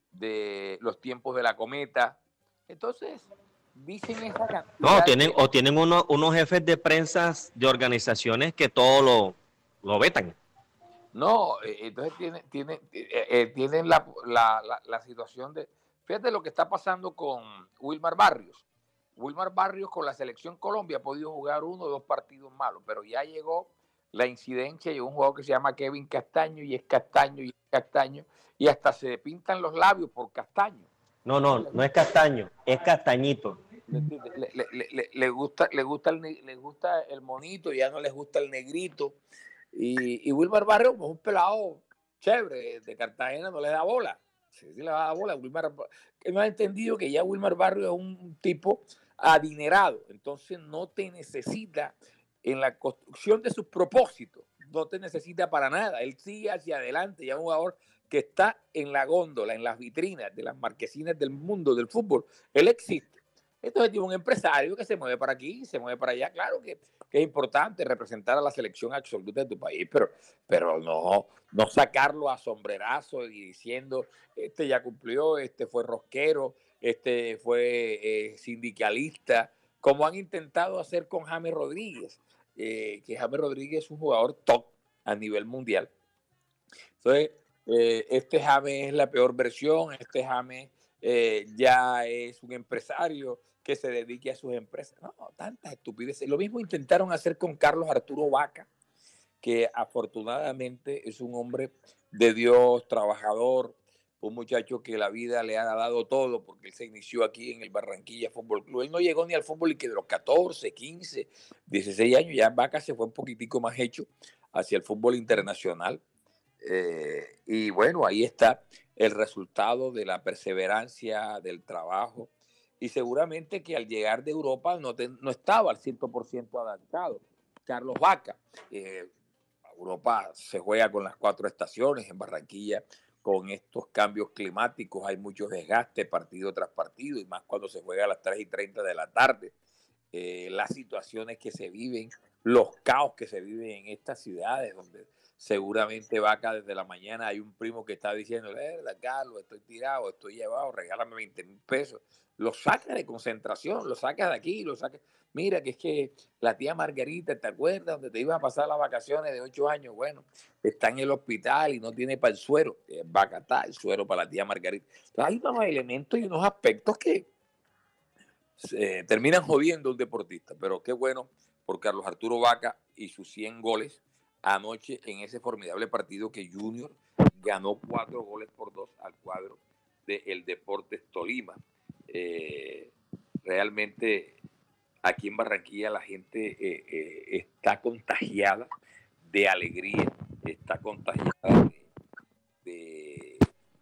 de los tiempos de la cometa. Entonces, dicen esa cantidad. No, tienen, de... o tienen uno, unos jefes de prensa de organizaciones que todo lo, lo vetan. No, eh, entonces tienen, tienen, eh, eh, tienen la, la, la, la situación de... Fíjate lo que está pasando con Wilmar Barrios. Wilmar Barrios con la selección Colombia ha podido jugar uno o dos partidos malos, pero ya llegó la incidencia y un jugador que se llama Kevin Castaño, y es Castaño y es Castaño, y hasta se pintan los labios por Castaño. No, no, no es Castaño, es Castañito. Le, le, le, le, le gusta, le gusta el, le gusta el monito, ya no les gusta el negrito. Y, y Wilmar Barrios, pues un pelado chévere de Cartagena, no le da bola. Sí, sí le va a dar bola. Wilmar, no ha entendido que ya Wilmar Barrios es un tipo adinerado, entonces no te necesita en la construcción de sus propósitos, no te necesita para nada, él sigue hacia adelante, ya es un jugador que está en la góndola, en las vitrinas de las marquesinas del mundo del fútbol, él existe, Entonces tiene un empresario que se mueve para aquí, se mueve para allá. Claro que, que es importante representar a la selección absoluta de tu país, pero, pero no, no sacarlo a sombrerazo y diciendo, este ya cumplió, este fue rosquero, este fue eh, sindicalista, como han intentado hacer con James Rodríguez, eh, que James Rodríguez es un jugador top a nivel mundial. Entonces, eh, este James es la peor versión, este James eh, ya es un empresario que se dedique a sus empresas. No, tantas estupideces. Lo mismo intentaron hacer con Carlos Arturo Vaca, que afortunadamente es un hombre de Dios, trabajador, un muchacho que la vida le ha dado todo, porque él se inició aquí en el Barranquilla Fútbol Club. Él no llegó ni al fútbol y que de los catorce, quince, dieciséis años, ya Vaca se fue un poquitico más hecho hacia el fútbol internacional. Eh, y bueno, ahí está el resultado de la perseverancia, del trabajo, y seguramente que al llegar de Europa no, te, no estaba al cien por ciento adaptado. Carlos Vaca, eh, Europa se juega con las cuatro estaciones, en Barranquilla con estos cambios climáticos hay mucho desgaste partido tras partido, y más cuando se juega a las tres y treinta de la tarde. Eh, las situaciones que se viven, los caos que se viven en estas ciudades, donde seguramente Vaca desde la mañana hay un primo que está diciendo, eh, Carlos, estoy tirado, estoy llevado, regálame veinte mil pesos. Lo saca de concentración, lo saca de aquí, lo saca. Mira, que es que la tía Margarita, ¿te acuerdas? Donde te ibas a pasar las vacaciones de ocho años. Bueno, está en el hospital y no tiene para el suero. Vaca está, el suero para la tía Margarita. Entonces, hay unos elementos y unos aspectos que se terminan jodiendo a un deportista. Pero qué bueno por Carlos Arturo Vaca y sus cien goles anoche en ese formidable partido que Junior ganó cuatro goles por dos al cuadro del Deportes Tolima. Eh, realmente aquí en Barranquilla la gente eh, eh, está contagiada de alegría, está contagiada de, de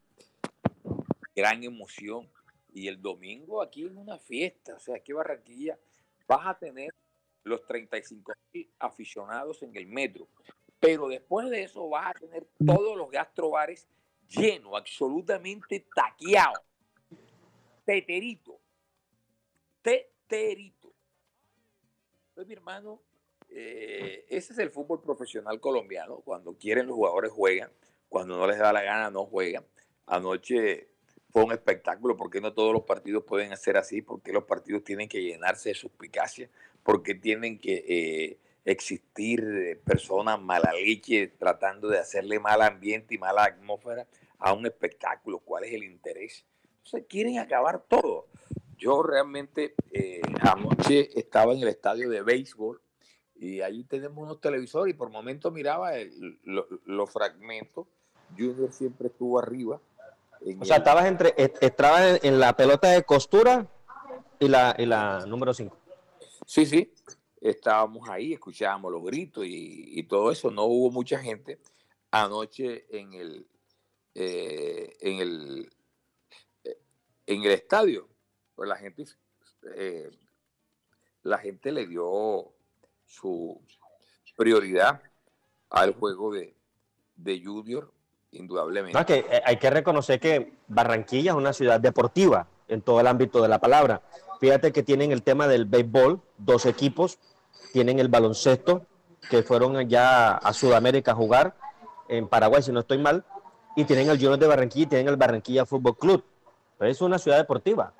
gran emoción, y el domingo aquí es una fiesta. O sea, aquí en Barranquilla vas a tener los treinta y cinco mil aficionados en el metro, pero después de eso vas a tener todos los gastrobares llenos, absolutamente taqueados, teterito, teterito. Entonces, mi hermano, eh, ese es el fútbol profesional colombiano. Cuando quieren los jugadores juegan, cuando no les da la gana no juegan. Anoche fue un espectáculo. ¿Por qué no todos los partidos pueden ser así? ¿Por qué los partidos tienen que llenarse de suspicacia? ¿Por qué tienen que eh, existir personas mala leche tratando de hacerle mal ambiente y mala atmósfera a un espectáculo? ¿Cuál es el interés? Entonces quieren acabar todo. Yo realmente eh, anoche estaba en el estadio de béisbol y ahí tenemos unos televisores y por momentos miraba el, lo, los fragmentos. Junior siempre estuvo arriba. O sea, el... estabas entre, estabas en la pelota de costura y la, y la número cinco. Sí, sí, estábamos ahí, escuchábamos los gritos y, y todo eso. No hubo mucha gente anoche en el, eh, en el, en el estadio. Pues la gente, eh, la gente le dio su prioridad al juego de, de Junior, indudablemente. No, que hay que reconocer que Barranquilla es una ciudad deportiva en todo el ámbito de la palabra. Fíjate que tienen el tema del béisbol, dos equipos, tienen el baloncesto, que fueron allá a Sudamérica a jugar, en Paraguay, si no estoy mal, y tienen el Junior de Barranquilla y tienen el Barranquilla Fútbol Club. Pero es una ciudad deportiva.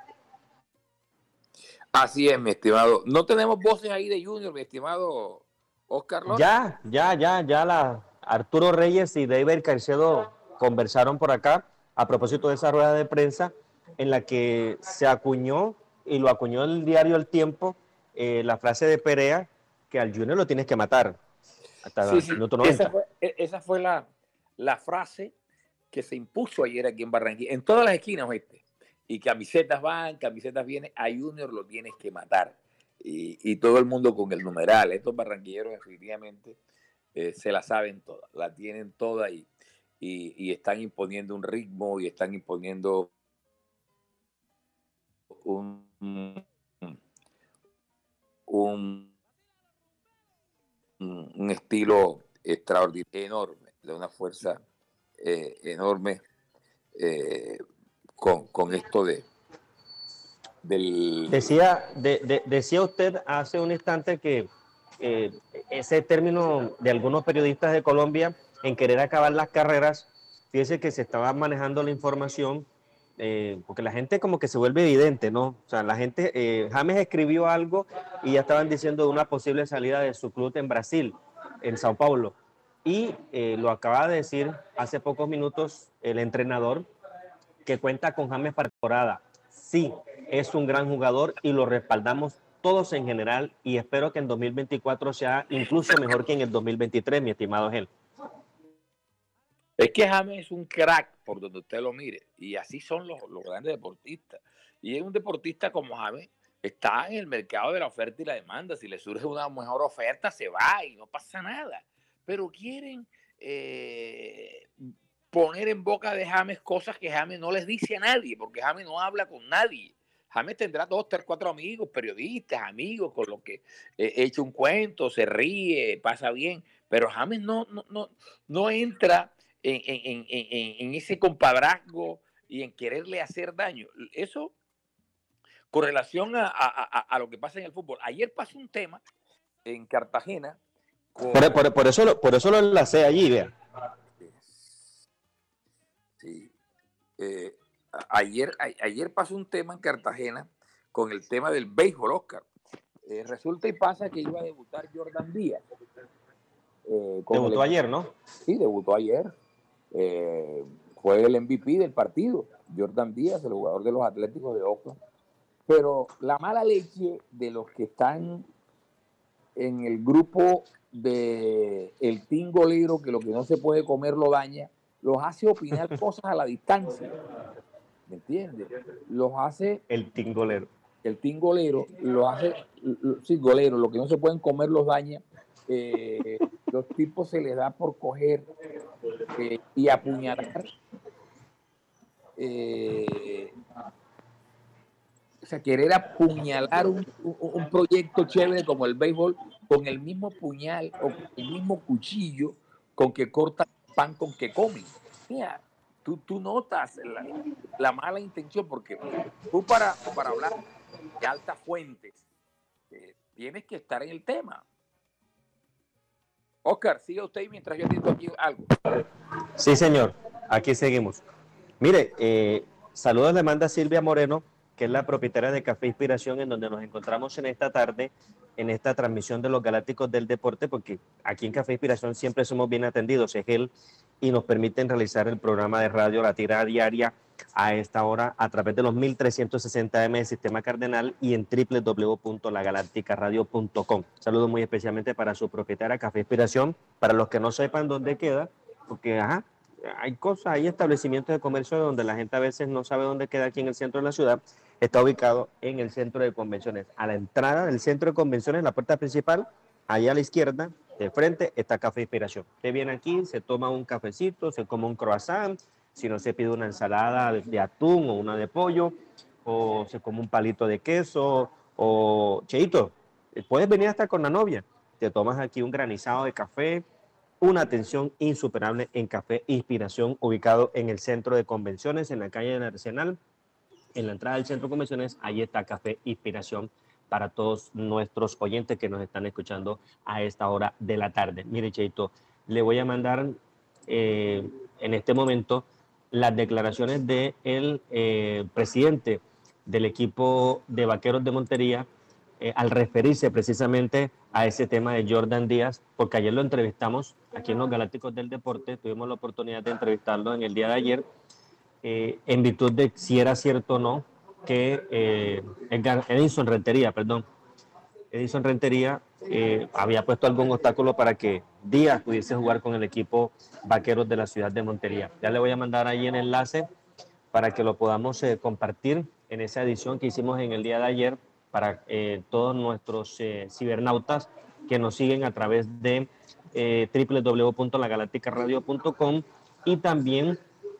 Así es, mi estimado. No tenemos voces ahí de Junior, mi estimado Oscar López. Ya, ya, ya, ya la Arturo Reyes y David Caicedo conversaron por acá a propósito de esa rueda de prensa en la que se acuñó y lo acuñó el diario El Tiempo, eh, la frase de Perea, que al Junior lo tienes que matar. Hasta sí, sí. minuto noventa. Esa fue, esa fue la, la frase que se impuso ayer aquí en Barranquilla, en todas las esquinas, ¿oíste? Y camisetas van, camisetas vienen, a Junior lo tienes que matar. Y, y todo el mundo con el numeral. Estos barranquilleros definitivamente eh, se la saben todas, la tienen toda y, y, y están imponiendo un ritmo y están imponiendo un, un, un estilo extraordinario, enorme, de una fuerza eh, enorme. Eh, Con, con esto de, del... Decía, de, de, decía usted hace un instante que eh, ese término de algunos periodistas de Colombia en querer acabar las carreras, fíjese que se estaba manejando la información, eh, porque la gente como que se vuelve evidente, ¿no? O sea, la gente, eh, James escribió algo y ya estaban diciendo de una posible salida de su club en Brasil, en Sao Paulo. Y eh, lo acaba de decir hace pocos minutos el entrenador, que cuenta con James para temporada. Sí, es un gran jugador y lo respaldamos todos en general, y espero que en dos mil veinticuatro sea incluso mejor que en el dos mil veintitrés, mi estimado Gel. Es que James es un crack por donde usted lo mire, y así son los, los grandes deportistas. Y es un deportista como James, está en el mercado de la oferta y la demanda. Si le surge una mejor oferta, se va y no pasa nada. Pero quieren eh, poner en boca de James cosas que James no les dice a nadie, porque James no habla con nadie. James tendrá dos, tres, cuatro amigos, periodistas, amigos, con los que eh, echa un cuento, se ríe, pasa bien, pero James no, no, no, no entra en, en, en, en ese compadrazgo y en quererle hacer daño. Eso con relación a, a, a lo que pasa en el fútbol. Ayer pasó un tema en Cartagena. Con... Por, por, por, eso lo, por eso lo enlacé allí, vea. Sí. Eh, ayer, a, ayer pasó un tema en Cartagena con el tema del béisbol, Oscar. Eh, resulta y pasa que iba a debutar Jordan Díaz. Eh, debutó el... ayer, ¿no? Sí, debutó ayer. Eh, fue el M V P del partido, Jordan Díaz, el jugador de los Atléticos de Oakland. Pero la mala leche de los que están en el grupo de el team golero, que lo que no se puede comer lo daña, los hace opinar cosas a la distancia. ¿Me entiendes? Los hace... El team golero. El team golero, los hace... Sí, golero, lo que no se pueden comer los daña. Eh, los tipos se les da por coger eh, y apuñalar. Eh, o sea, querer apuñalar un, un, un proyecto chévere como el béisbol con el mismo puñal o con el mismo cuchillo con que cortan pan con que comen. Mira, tú, tú notas la, la mala intención, porque tú para, para hablar de altas fuentes eh, tienes que estar en el tema. Oscar, siga usted mientras yo digo aquí algo. Sí, señor, aquí seguimos. Mire, eh, saludos le manda Silvia Moreno, que es la propietaria de Café Inspiración, en donde nos encontramos en esta tarde, en esta transmisión de los Galácticos del Deporte, porque aquí en Café Inspiración siempre somos bien atendidos, es él, y nos permiten realizar el programa de radio La Tirada Diaria a esta hora a través de los mil trescientos sesenta eme del Sistema Cardenal y en doble u doble u doble u punto la galáctica radio punto com. Saludos muy especialmente para su propietaria Café Inspiración, para los que no sepan dónde queda, porque ajá, hay cosas, hay establecimientos de comercio donde la gente a veces no sabe dónde queda aquí en el centro de la ciudad. Está ubicado en el centro de convenciones. A la entrada del centro de convenciones, la puerta principal, allá a la izquierda, de frente, está Café Inspiración. Usted viene aquí, se toma un cafecito, se come un croissant, si no se pide una ensalada de, de atún o una de pollo, o se come un palito de queso, o, Cheito, puedes venir hasta con la novia. Te tomas aquí un granizado de café, una atención insuperable en Café Inspiración, ubicado en el centro de convenciones, en la calle del Arsenal, en la entrada del centro de convenciones. Ahí está Café Inspiración para todos nuestros oyentes que nos están escuchando a esta hora de la tarde. Mire, Cheito, le voy a mandar eh, en este momento las declaraciones del de eh, presidente del equipo de Vaqueros de Montería, eh, al referirse precisamente a ese tema de Jordan Díaz, porque ayer lo entrevistamos aquí en los Galácticos del Deporte, tuvimos la oportunidad de entrevistarlo en el día de ayer, eh, en virtud de si era cierto o no que eh, Edinson Rentería, perdón, Edinson Rentería eh, había puesto algún obstáculo para que Díaz pudiese jugar con el equipo Vaqueros de la ciudad de Montería. Ya le voy a mandar ahí el enlace para que lo podamos eh, compartir en esa edición que hicimos en el día de ayer para eh, todos nuestros eh, cibernautas que nos siguen a través de eh, doble u doble u doble u punto la galáctica radio punto com y también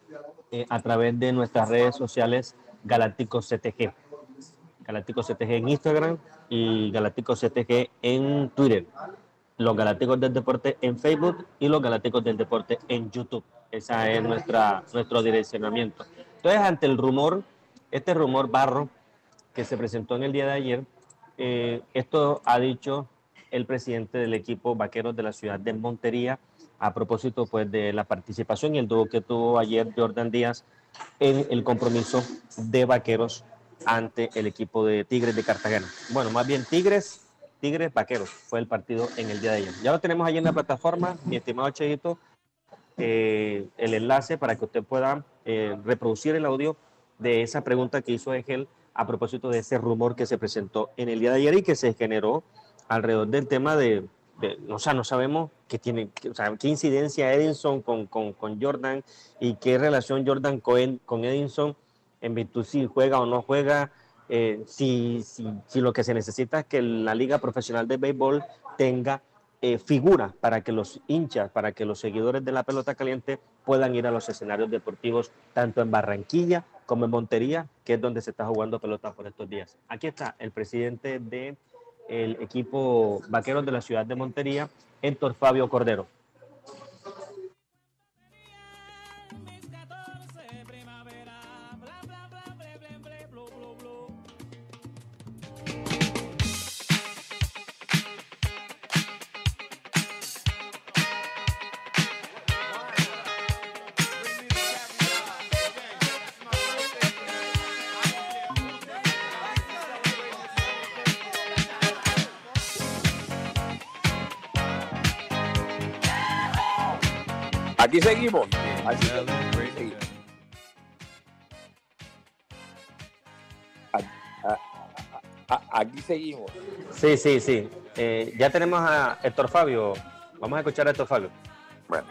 eh, a través de nuestras redes sociales Galácticos C T G. Galácticos C T G en Instagram y Galácticos C T G en Twitter. Los Galácticos del Deporte en Facebook y los Galácticos del Deporte en YouTube. Ese es nuestra, nuestro direccionamiento. Entonces, ante el rumor, este rumor barro que se presentó en el día de ayer. Eh, esto ha dicho el presidente del equipo Vaqueros de la ciudad de Montería a propósito pues, de la participación y el dúo que tuvo ayer Jordan Díaz en el compromiso de Vaqueros ante el equipo de Tigres de Cartagena. Bueno, más bien Tigres, Tigres Vaqueros fue el partido en el día de ayer. Ya lo tenemos ahí en la plataforma, mi estimado Cheito, eh, el enlace para que usted pueda eh, reproducir el audio de esa pregunta que hizo Egel a propósito de ese rumor que se presentó en el día de ayer y que se generó alrededor del tema de, de o sea, no sabemos qué tiene, o sea, qué incidencia Edinson con, con, con Jordan y qué relación Jordan con, con Edinson en virtud si juega o no juega, eh, si, si, si lo que se necesita es que la Liga Profesional de Béisbol tenga eh, figura para que los hinchas, para que los seguidores de la pelota caliente puedan ir a los escenarios deportivos tanto en Barranquilla como en Montería, que es donde se está jugando pelota por estos días. Aquí está el presidente del equipo Vaqueros de la ciudad de Montería, Héctor Fabio Cordero. Aquí seguimos. Aquí seguimos. Aquí seguimos. Sí, sí, sí. Eh, ya tenemos a Héctor Fabio. Vamos a escuchar a Héctor Fabio. Bueno.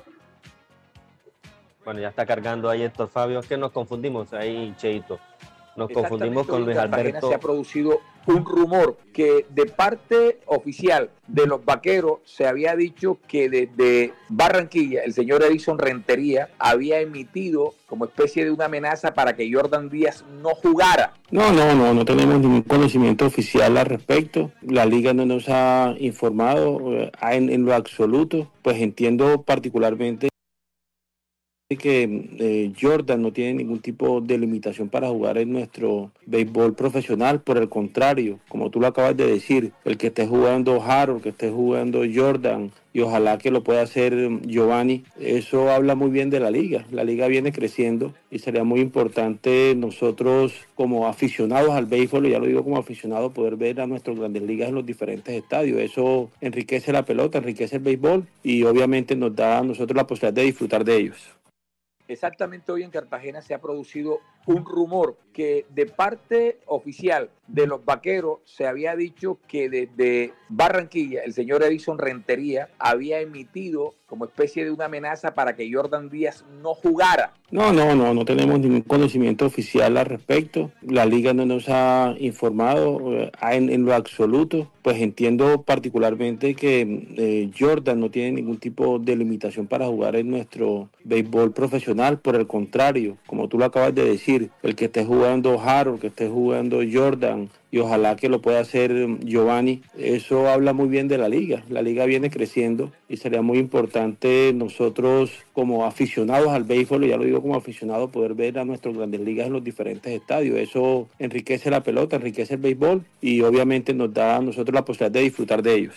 Bueno, ya está cargando ahí Héctor Fabio. Es que nos confundimos ahí, Cheito. Nos confundimos con Luis Alberto. Se ha producido un rumor que de parte oficial de los Vaqueros se había dicho que desde Barranquilla el señor Edison Rentería había emitido como especie de una amenaza para que Jordan Díaz no jugara. No, no, no, no tenemos ningún conocimiento oficial al respecto. La liga no nos ha informado eh, en, en lo absoluto. Pues entiendo particularmente que eh, Jordan no tiene ningún tipo de limitación para jugar en nuestro béisbol profesional. Por el contrario, como tú lo acabas de decir, el que esté jugando Harold, que esté jugando Jordan, y ojalá que lo pueda hacer Giovanni, eso habla muy bien de la liga. La liga viene creciendo y sería muy importante nosotros como aficionados al béisbol, y ya lo digo como aficionado, poder ver a nuestras grandes ligas en los diferentes estadios. Eso enriquece la pelota, enriquece el béisbol y obviamente nos da a nosotros la posibilidad de disfrutar de ellos. Exactamente, hoy en Cartagena se ha producido un rumor que de parte oficial de los Vaqueros se había dicho que desde Barranquilla el señor Edison Rentería había emitido como especie de una amenaza para que Jordan Díaz no jugara. No, no, no, no tenemos ningún conocimiento oficial al respecto. La liga no nos ha informado eh, en, en lo absoluto. Pues entiendo particularmente que eh, Jordan no tiene ningún tipo de limitación para jugar en nuestro béisbol profesional. Por el contrario, como tú lo acabas de decir, el que esté jugando Harold, que esté jugando Jordan, y ojalá que lo pueda hacer Giovanni, eso habla muy bien de la liga. La liga viene creciendo y sería muy importante nosotros como aficionados al béisbol, y ya lo digo como aficionado, poder ver a nuestras grandes ligas en los diferentes estadios. Eso enriquece la pelota, enriquece el béisbol y obviamente nos da a nosotros la posibilidad de disfrutar de ellos.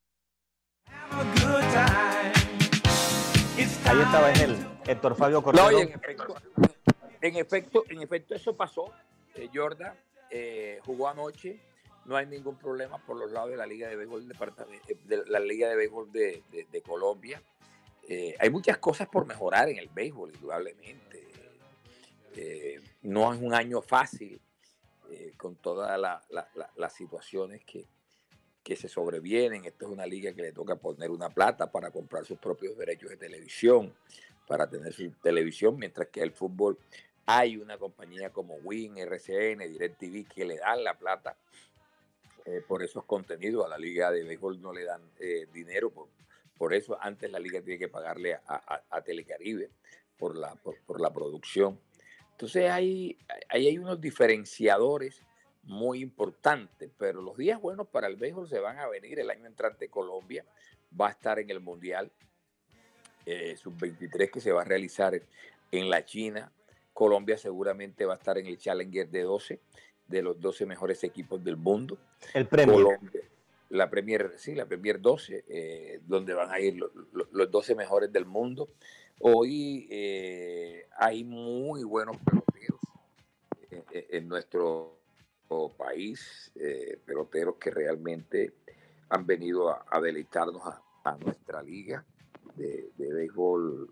Ahí estaba él, Héctor Fabio Cordero. No, en efecto, en efecto, en efecto eso pasó. Eh, Jordan eh, jugó anoche, no hay ningún problema por los lados de la Liga de Béisbol, de la Liga de Béisbol de, de, de Colombia. Eh, hay muchas cosas por mejorar en el béisbol, indudablemente. Eh, no es un año fácil eh, con todas la, la, la, las situaciones que, que se sobrevienen. Esta es una liga que le toca poner una plata para comprar sus propios derechos de televisión, para tener su televisión, mientras que el fútbol hay una compañía como Win, R C N, DirecTV que le dan la plata eh, por esos contenidos. A la liga de béisbol no le dan eh, dinero, por, por eso antes la liga tiene que pagarle a, a, a Telecaribe por la, por, por la producción. Entonces hay, hay, hay unos diferenciadores muy importantes, pero los días buenos para el béisbol se van a venir. El año entrante Colombia va a estar en el Mundial eh, sub veintitrés que se va a realizar en la China. Colombia seguramente va a estar en el Challenger de doce de los doce mejores equipos del mundo. El premio. Colombia, la Premier, sí, la Premier doce, eh, donde van a ir los, los, los doce mejores del mundo. Hoy eh, hay muy buenos peloteros en, en nuestro país, eh, peloteros que realmente han venido a, a deleitarnos a, a nuestra liga de, de béisbol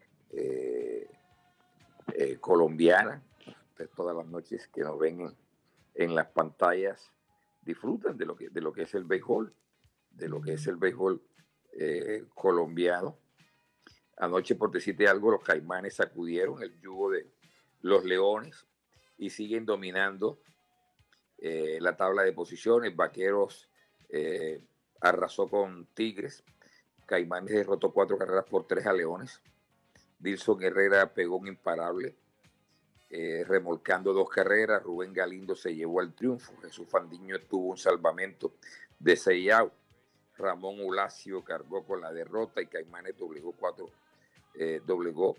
eh, eh, colombiana. Entonces, todas las noches que nos ven en, en las pantallas disfrutan de lo que, de lo que es el béisbol, de lo que es el béisbol eh, colombiano. Anoche, por decirte algo, los Caimanes sacudieron el yugo de los Leones y siguen dominando eh, la tabla de posiciones. Vaqueros eh, arrasó con Tigres. Caimanes derrotó cuatro carreras por tres a Leones. Dilson Herrera pegó un imparable, eh, remolcando dos carreras. Rubén Galindo se llevó al triunfo. Jesús Fandiño tuvo un salvamento de seis outs. Ramón Ulacio cargó con la derrota y Caimanes doblegó cuatro, eh, doblegó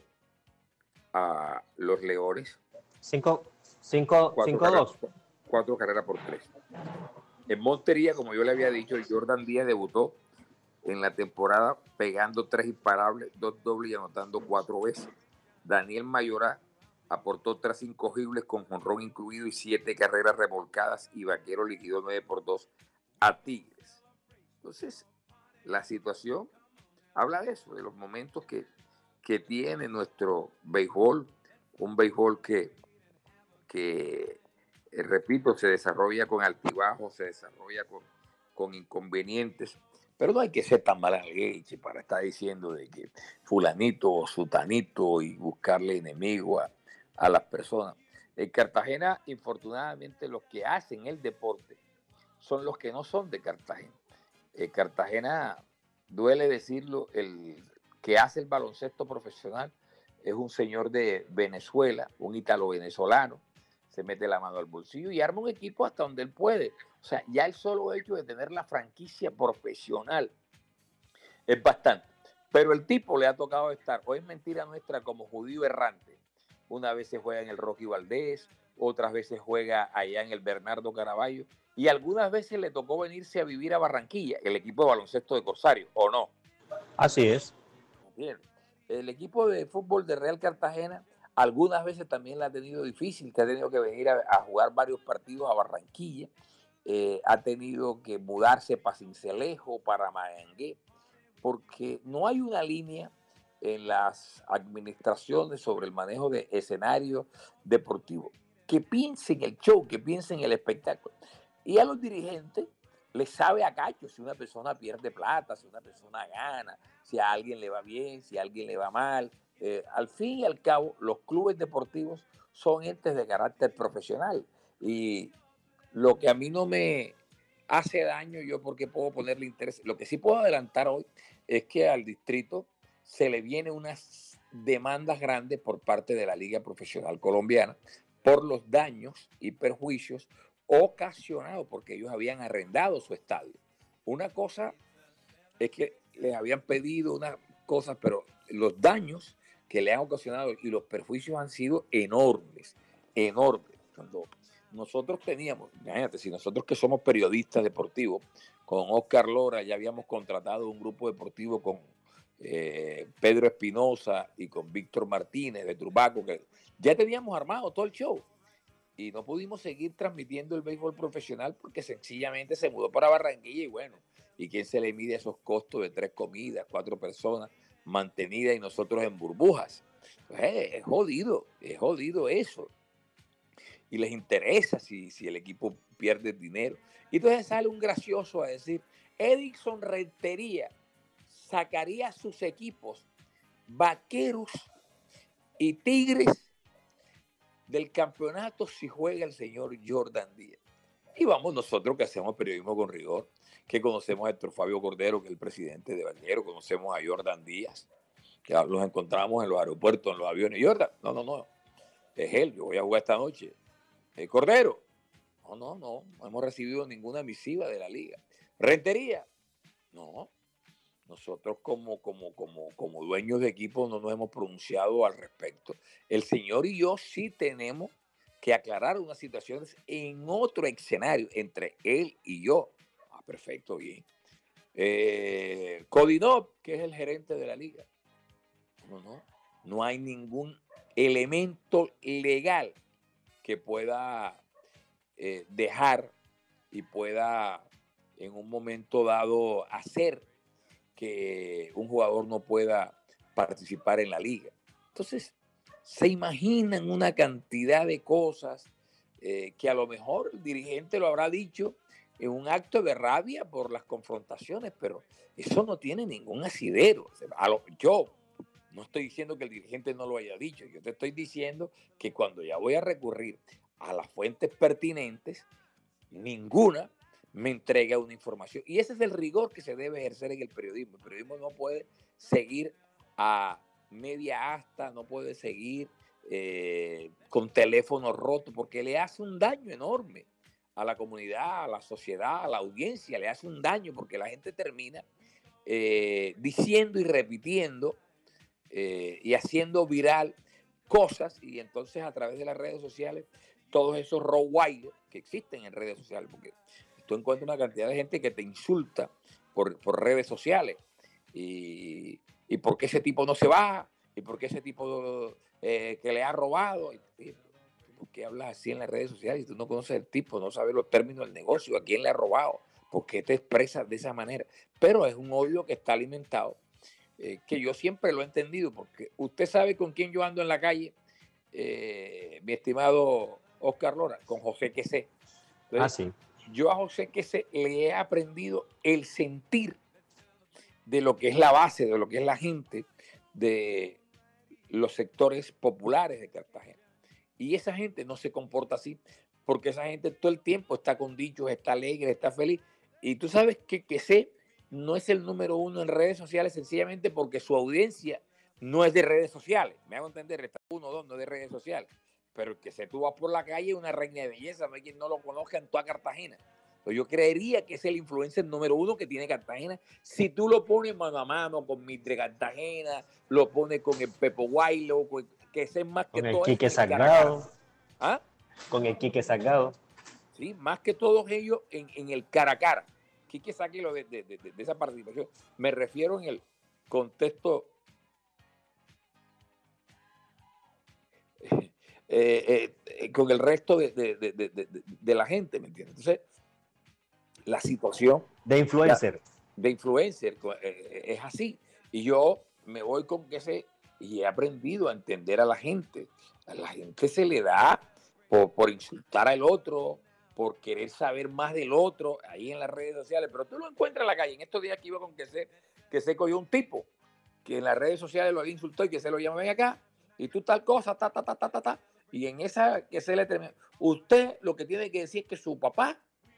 a los Leones. Cinco, cinco, cuatro cinco carreras, dos. Cuatro carreras por tres. En Montería, como yo le había dicho, Jordan Díaz debutó en la temporada pegando tres imparables, dos dobles y anotando cuatro veces. Daniel Mayorá aportó tres incogibles con jonrón incluido y siete carreras remolcadas, y Vaquero liquidó nueve por dos a Tigres. Entonces, la situación habla de eso, de los momentos que, que tiene nuestro béisbol, un béisbol que, que eh, repito, se desarrolla con altibajos, se desarrolla con, con inconvenientes, pero no hay que ser tan mala leche para estar diciendo de que fulanito o sutanito y buscarle enemigo a, a las personas. En Cartagena, infortunadamente, los que hacen el deporte son los que no son de Cartagena. Eh, Cartagena, duele decirlo, el que hace el baloncesto profesional es un señor de Venezuela, un ítalo-venezolano, se mete la mano al bolsillo y arma un equipo hasta donde él puede. O sea, ya el solo hecho de tener la franquicia profesional es bastante. Pero el tipo le ha tocado estar, o es mentira nuestra, como judío errante. Una vez se juega en el Rocky Valdés, otras veces juega allá en el Bernardo Caraballo, y algunas veces le tocó venirse a vivir a Barranquilla, el equipo de baloncesto de Corsario, ¿o no? Así es. Bien. El equipo de fútbol de Real Cartagena algunas veces también la ha tenido difícil, que ha tenido que venir a, a jugar varios partidos a Barranquilla, eh, ha tenido que mudarse para Cincelejo, para Magangué, porque no hay una línea en las administraciones sobre el manejo de escenarios deportivos. Que piensen el show, que piensen el espectáculo. Y a los dirigentes les sabe a cacho si una persona pierde plata, si una persona gana, si a alguien le va bien, si a alguien le va mal. Eh, al fin y al cabo, los clubes deportivos son entes de carácter profesional. Y lo que a mí no me hace daño, yo porque puedo ponerle interés, lo que sí puedo adelantar hoy es que al distrito se le vienen unas demandas grandes por parte de la Liga Profesional Colombiana por los daños y perjuicios ocasionados porque ellos habían arrendado su estadio. Una cosa es que les habían pedido unas cosas, pero los daños que le han ocasionado y los perjuicios han sido enormes, enormes. Cuando nosotros teníamos, imagínate, si nosotros que somos periodistas deportivos, con Oscar Lora ya habíamos contratado un grupo deportivo con eh, Pedro Espinosa y con Víctor Martínez de Turbaco, que ya teníamos armado todo el show. Y no pudimos seguir transmitiendo el béisbol profesional porque sencillamente se mudó para Barranquilla y bueno, ¿y quién se le mide esos costos de tres comidas, cuatro personas mantenidas y nosotros en burbujas? Pues, eh, es jodido, es jodido eso. Y les interesa si, si el equipo pierde dinero. Y entonces sale un gracioso a decir, Edison Rentería sacaría sus equipos, Vaqueros y Tigres, del campeonato si juega el señor Jordan Díaz. Y vamos nosotros que hacemos periodismo con rigor, que conocemos a Héctor Fabio Cordero, que es el presidente de Vaquero, conocemos a Jordan Díaz, que los encontramos en los aeropuertos, en los aviones. Jordan, no, no, no, es él, yo voy a jugar esta noche. El Cordero, no, no, no, no hemos recibido ninguna misiva de la liga. Rentería, no. Nosotros como, como, como, como dueños de equipo no nos hemos pronunciado al respecto. El señor y yo sí tenemos que aclarar unas situaciones en otro escenario entre él y yo. Ah, perfecto, bien. Eh, Codinop, que es el gerente de la liga. No, no, no hay ningún elemento legal que pueda eh, dejar y pueda en un momento dado hacer que un jugador no pueda participar en la liga. Entonces, se imaginan una cantidad de cosas eh, que a lo mejor el dirigente lo habrá dicho en un acto de rabia por las confrontaciones, pero eso no tiene ningún asidero. O sea, a lo, yo no estoy diciendo que el dirigente no lo haya dicho, yo te estoy diciendo que cuando ya voy a recurrir a las fuentes pertinentes, ninguna me entrega una información. Y ese es el rigor que se debe ejercer en el periodismo. El periodismo no puede seguir a media asta, no puede seguir eh, con teléfono roto, porque le hace un daño enorme a la comunidad, a la sociedad, a la audiencia, le hace un daño porque la gente termina eh, diciendo y repitiendo eh, y haciendo viral cosas, y entonces a través de las redes sociales, todos esos rottweilers que existen en redes sociales, porque tú encuentras una cantidad de gente que te insulta por, por redes sociales, y, y por qué ese tipo no se va, y por qué ese tipo eh, que le ha robado, y, y, ¿por qué hablas así en las redes sociales? Y tú no conoces el tipo, no sabes los términos del negocio, a quién le ha robado, por qué te expresas de esa manera. Pero es un odio que está alimentado, eh, que yo siempre lo he entendido, porque usted sabe con quién yo ando en la calle, eh, mi estimado Oscar Lora, con José Quesé. Entonces, Ah, sí. yo a José Quesé le he aprendido el sentir de lo que es la base, de lo que es la gente de los sectores populares de Cartagena. Y esa gente no se comporta así, porque esa gente todo el tiempo está con dichos, está alegre, está feliz. Y tú sabes que Quesé no es el número uno en redes sociales sencillamente porque su audiencia no es de redes sociales. Me hago entender, está uno o dos, no de redes sociales. Pero que se tú vas por la calle, una reina de belleza, no hay quien no lo conozca en toda Cartagena. Entonces yo creería que es el influencer número uno que tiene Cartagena. Si tú lo pones mano a mano con Mitre Cartagena, lo pones con el Pepo Guaylo, con, que es más que Con el todo. Quique es el Salgado. ¿Ah? Con el Quique Salgado. Sí, más que todos ellos en, en el cara a cara. Quique Sáquilo de, de, de, de esa participación. Me refiero en el contexto Eh, eh, con el resto de, de, de, de, de, de la gente, ¿me entiendes? Entonces, la situación de influencer, la, de influencer eh, es así. Y yo me voy con que se y he aprendido a entender a la gente. A la gente se le da por, por insultar al otro, por querer saber más del otro ahí en las redes sociales. Pero tú lo encuentras en la calle. En estos días que iba con que se, que se cogió un tipo que en las redes sociales lo había insultado y que se lo llama, ven acá, y tú tal cosa, ta, ta, ta, ta, ta, ta. Y en esa que se le termina, usted lo que tiene que decir es que su papá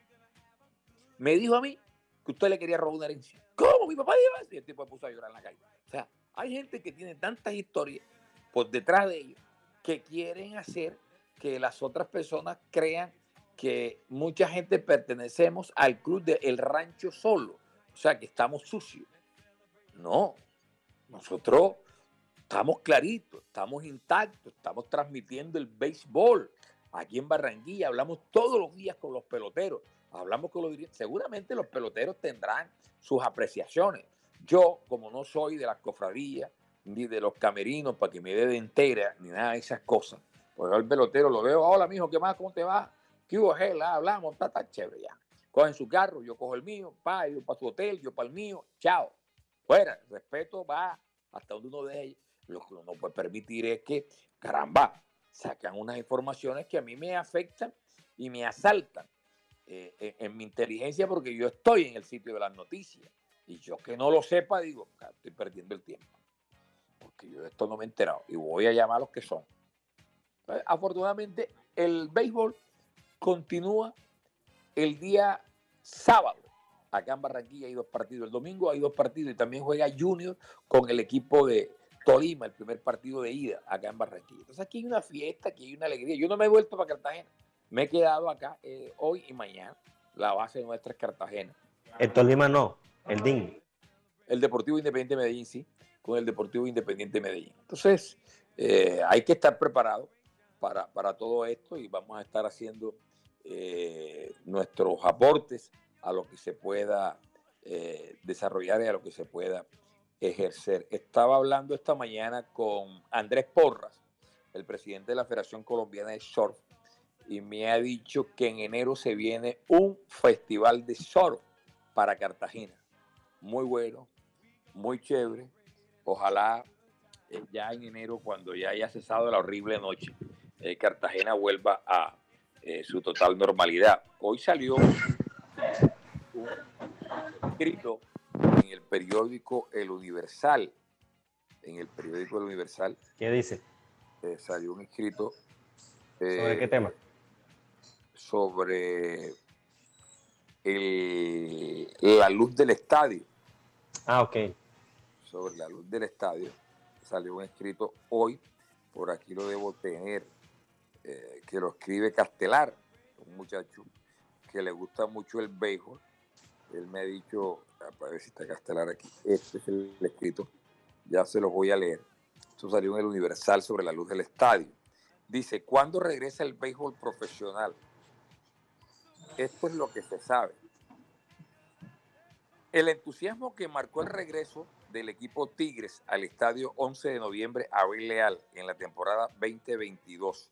me dijo a mí que usted le quería robar una herencia. ¿Cómo? Mi papá dijo eso. Y el tipo se puso a llorar en la calle. O sea, hay gente que tiene tantas historias por detrás de ellos que quieren hacer que las otras personas crean que mucha gente pertenecemos al club del rancho solo. O sea, que estamos sucios. No. Nosotros estamos claritos, estamos intactos, estamos transmitiendo el béisbol aquí en Barranquilla, hablamos todos los días con los peloteros, hablamos con los dirigentes, seguramente los peloteros tendrán sus apreciaciones. Yo, como no soy de las cofradías, ni de los camerinos para que me dé de entera, ni nada de esas cosas, pues yo al pelotero lo veo, hola mijo, ¿qué más? ¿Cómo te va? ¿Qué hubo, Gela? Hablamos, está tan chévere ya. Cogen su carro, yo cojo el mío, pa, yo para su hotel, yo para el mío, chao. Fuera, el respeto va hasta donde uno de ellos. Lo que uno no puede permitir es que, caramba, sacan unas informaciones que a mí me afectan y me asaltan eh, en, en mi inteligencia porque yo estoy en el sitio de las noticias. Y yo que no lo sepa, digo, estoy perdiendo el tiempo. Porque yo de esto no me he enterado. Y voy a llamar a los que son. Entonces, afortunadamente, el béisbol continúa el día sábado. Acá en Barranquilla hay dos partidos. El domingo hay dos partidos y también juega Junior con el equipo de Tolima, el primer partido de ida acá en Barranquilla. Entonces aquí hay una fiesta, aquí hay una alegría. Yo no me he vuelto para Cartagena. Me he quedado acá eh, hoy y mañana. La base de nuestra es Cartagena. El Tolima no, el D I N. El Deportivo Independiente de Medellín, sí, con el Deportivo Independiente de Medellín. Entonces, eh, hay que estar preparado para, para todo esto y vamos a estar haciendo eh, nuestros aportes a lo que se pueda eh, desarrollar y a lo que se pueda ejercer. Estaba hablando esta mañana con Andrés Porras, el presidente de la Federación Colombiana de Surf, y me ha dicho que en enero se viene un festival de surf para Cartagena. Muy bueno, muy chévere. Ojalá eh, ya en enero, cuando ya haya cesado la horrible noche, eh, Cartagena vuelva a eh, su total normalidad. Hoy salió un escrito en el periódico El Universal. En el periódico El Universal. ¿Qué dice? Eh, salió un escrito. Eh, ¿Sobre qué tema? Sobre el, la luz del estadio. Ah, ok. Sobre la luz del estadio. Salió un escrito hoy, por aquí lo debo tener, eh, que lo escribe Castelar, un muchacho que le gusta mucho el béisbol. Él me ha dicho, a ver si está Castelar aquí, este es el escrito, ya se los voy a leer. Esto salió en el Universal sobre la luz del estadio. Dice, ¿cuándo regresa el béisbol profesional? Esto es lo que se sabe. El entusiasmo que marcó el regreso del equipo Tigres al estadio once de noviembre Abril Leal en la temporada veinte veintidós.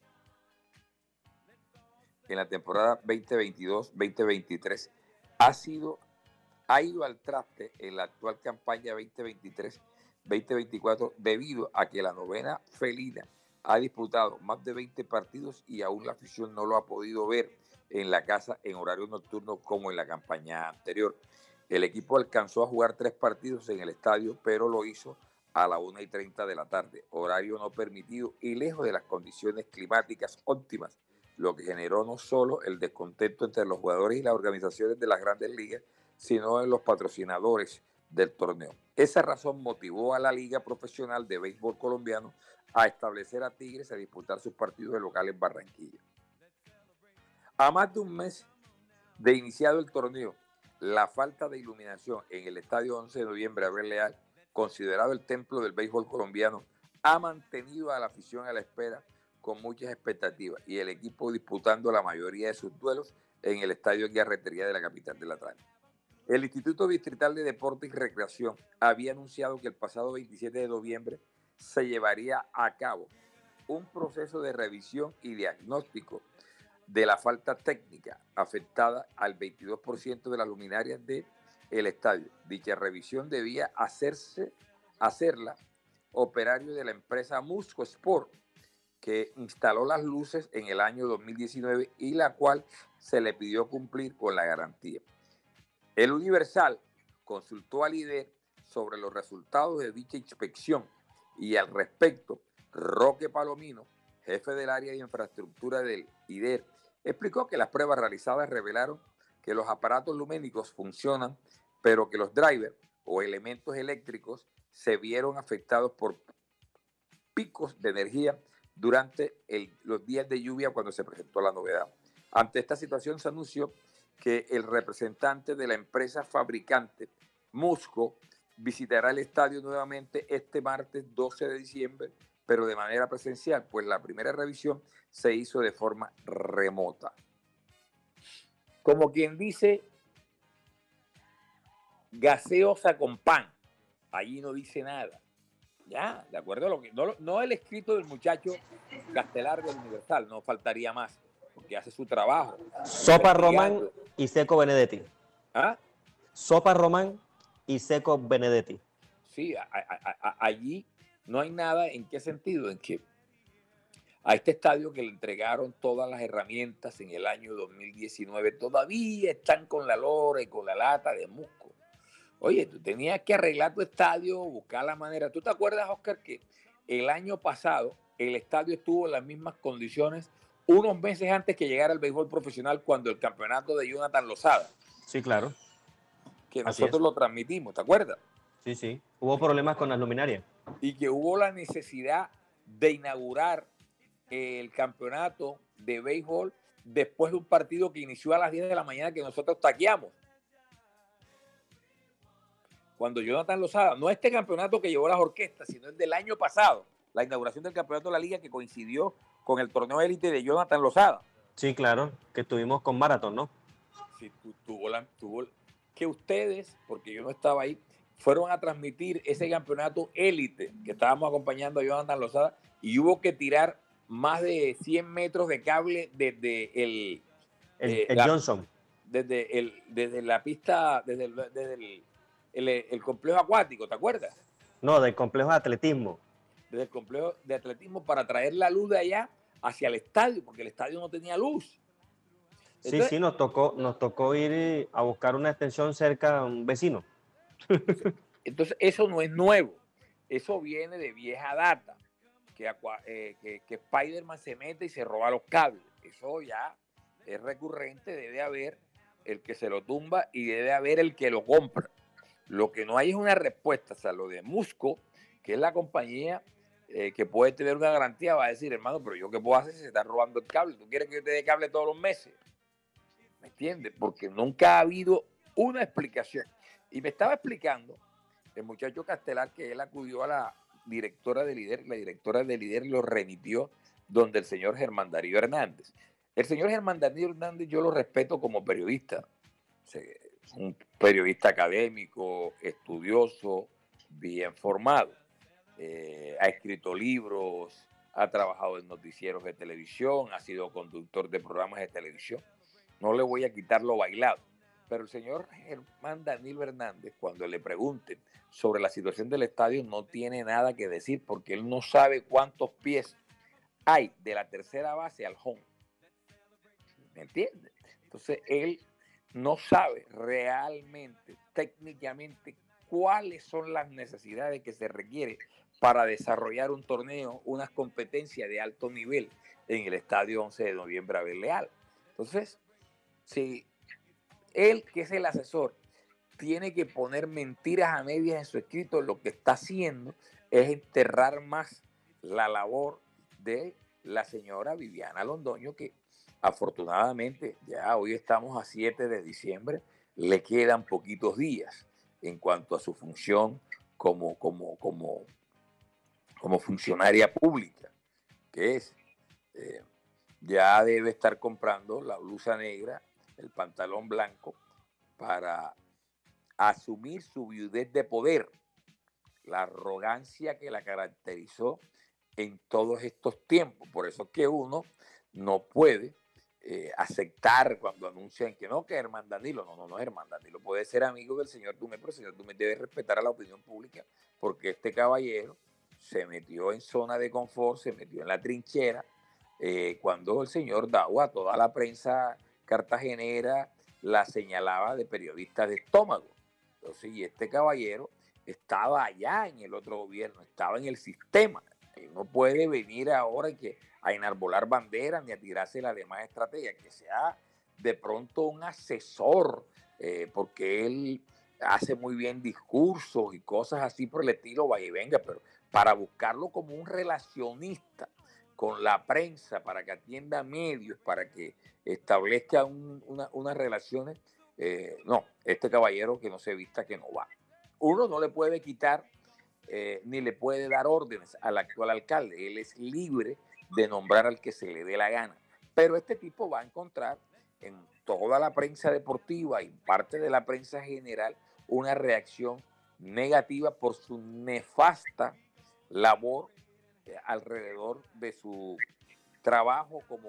En la temporada veinte veintidós veinte veintitrés ha sido, ha ido al traste en la actual campaña veinte veintitrés veinte veinticuatro debido a que la novena felina ha disputado más de veinte partidos y aún la afición no lo ha podido ver en la casa en horario nocturno como en la campaña anterior. El equipo alcanzó a jugar tres partidos en el estadio, pero lo hizo a la una y treinta de la tarde, horario no permitido y lejos de las condiciones climáticas óptimas, lo que generó no solo el descontento entre los jugadores y las organizaciones de las grandes ligas, sino en los patrocinadores del torneo. Esa razón motivó a la Liga Profesional de Béisbol Colombiano a establecer a Tigres a disputar sus partidos de local en Barranquilla. A más de un mes de iniciado el torneo, la falta de iluminación en el estadio once de noviembre Abril Leal, considerado el templo del béisbol colombiano, ha mantenido a la afición a la espera con muchas expectativas y el equipo disputando la mayoría de sus duelos en el estadio Guerretería de la capital del Atlántico. El Instituto Distrital de Deporte y Recreación había anunciado que el pasado veintisiete de noviembre se llevaría a cabo un proceso de revisión y diagnóstico de la falta técnica afectada al veintidós por ciento de las luminarias del estadio. Dicha revisión debía hacerse, hacerla operario de la empresa Musco Sport, que instaló las luces en el año dos mil diecinueve y la cual se le pidió cumplir con la garantía. El Universal consultó al I D E R sobre los resultados de dicha inspección y al respecto, Roque Palomino, jefe del área de infraestructura del I D E R, explicó que las pruebas realizadas revelaron que los aparatos luménicos funcionan, pero que los drivers o elementos eléctricos se vieron afectados por picos de energía durante el, los días de lluvia cuando se presentó la novedad. Ante esta situación se anunció que el representante de la empresa fabricante Musco visitará el estadio nuevamente este martes doce de diciembre, pero de manera presencial, pues la primera revisión se hizo de forma remota. Como quien dice, gaseosa con pan. Allí no dice nada. Ya, de acuerdo a lo que... No, no el escrito del muchacho Castelar del Universal, no faltaría más, porque hace su trabajo. Sopa Román y Seco Benedetti. ¿Ah? Sopa Román y Seco Benedetti. Sí, a, a, a, allí no hay nada. ¿En qué sentido? En que a este estadio que le entregaron todas las herramientas en el año dos mil diecinueve, todavía están con la lora y con la lata de musco. Oye, tú tenías que arreglar tu estadio, buscar la manera. ¿Tú te acuerdas, Oscar, que el año pasado el estadio estuvo en las mismas condiciones unos meses antes que llegara el béisbol profesional, cuando el campeonato de Jonathan Lozada? Sí, claro. Que nosotros lo transmitimos, ¿te acuerdas? Sí, sí. Hubo problemas con las luminarias. Y que hubo la necesidad de inaugurar el campeonato de béisbol después de un partido que inició a las diez de la mañana que nosotros taqueamos. Cuando Jonathan Lozada, no este campeonato que llevó las orquestas, sino el del año pasado, la inauguración del campeonato de la liga que coincidió con el torneo élite de Jonathan Lozada. Sí, claro, que estuvimos con Marathon, ¿no? Sí, tu, tuvo la, tuvo, que ustedes, porque yo no estaba ahí, fueron a transmitir ese campeonato élite que estábamos acompañando a Jonathan Lozada y hubo que tirar más de cien metros de cable desde el... El, eh, el la, Johnson. Desde, el, desde la pista, desde, el, desde el, el, el complejo acuático, ¿te acuerdas? No, del complejo de atletismo. Desde el complejo de atletismo para traer la luz de allá hacia el estadio, porque el estadio no tenía luz. Entonces, sí, sí, nos tocó, nos tocó ir a buscar una extensión cerca a un vecino. Entonces, eso no es nuevo. Eso viene de vieja data. Que, eh, que, que Spider-Man se mete y se roba los cables. Eso ya es recurrente. Debe haber el que se lo tumba y debe haber el que lo compra. Lo que no hay es una respuesta. O sea, lo de Musco, que es la compañía eh, que puede tener una garantía, va a decir, hermano, pero yo qué puedo hacer si se está robando el cable. ¿Tú quieres que yo te dé cable todos los meses? ¿Me entiendes? Porque nunca ha habido una explicación. Y me estaba explicando el muchacho Castelar que él acudió a la directora de Líder, la directora de Líder lo remitió donde el señor Germán Darío Hernández. El señor Germán Darío Hernández yo lo respeto como periodista. Un periodista académico, estudioso, bien formado. Eh, ha escrito libros, ha trabajado en noticieros de televisión, ha sido conductor de programas de televisión. No le voy a quitar lo bailado. Pero el señor Germán Danilo Hernández, cuando le pregunten sobre la situación del estadio, no tiene nada que decir porque él no sabe cuántos pies hay de la tercera base al home. ¿Me entiendes? Entonces, él no sabe realmente, técnicamente, cuáles son las necesidades que se requiere para desarrollar un torneo, unas competencias de alto nivel en el estadio once de noviembre Abel Leal. Entonces, si él, que es el asesor, tiene que poner mentiras a medias en su escrito, lo que está haciendo es enterrar más la labor de la señora Viviana Londoño, que afortunadamente ya hoy estamos a siete de diciembre, le quedan poquitos días en cuanto a su función como, como, como, como funcionaria pública, que es, eh, ya debe estar comprando la blusa negra, el pantalón blanco, para asumir su viudez de poder, la arrogancia que la caracterizó en todos estos tiempos. Por eso es que uno no puede eh, aceptar cuando anuncian que no, que Germán Danilo, no, no, no, Germán Danilo puede ser amigo del señor Dumé, pero el señor Dumé debe respetar a la opinión pública, porque este caballero se metió en zona de confort, se metió en la trinchera, eh, cuando el señor Dawa, toda la prensa cartagenera la señalaba de periodista de estómago. Entonces, y este caballero estaba allá en el otro gobierno, estaba en el sistema. Él no puede venir ahora que a enarbolar banderas ni a tirarse la demás estrategia, que sea de pronto un asesor, eh, porque él hace muy bien discursos y cosas así por el estilo, vaya y venga, pero para buscarlo como un relacionista con la prensa, para que atienda medios, para que establezca un, una, unas relaciones, eh, no, este caballero que no se vista que no va. Uno no le puede quitar eh, ni le puede dar órdenes al actual alcalde, él es libre de nombrar al que se le dé la gana, pero este tipo va a encontrar en toda la prensa deportiva y parte de la prensa general una reacción negativa por su nefasta labor eh, alrededor de su trabajo como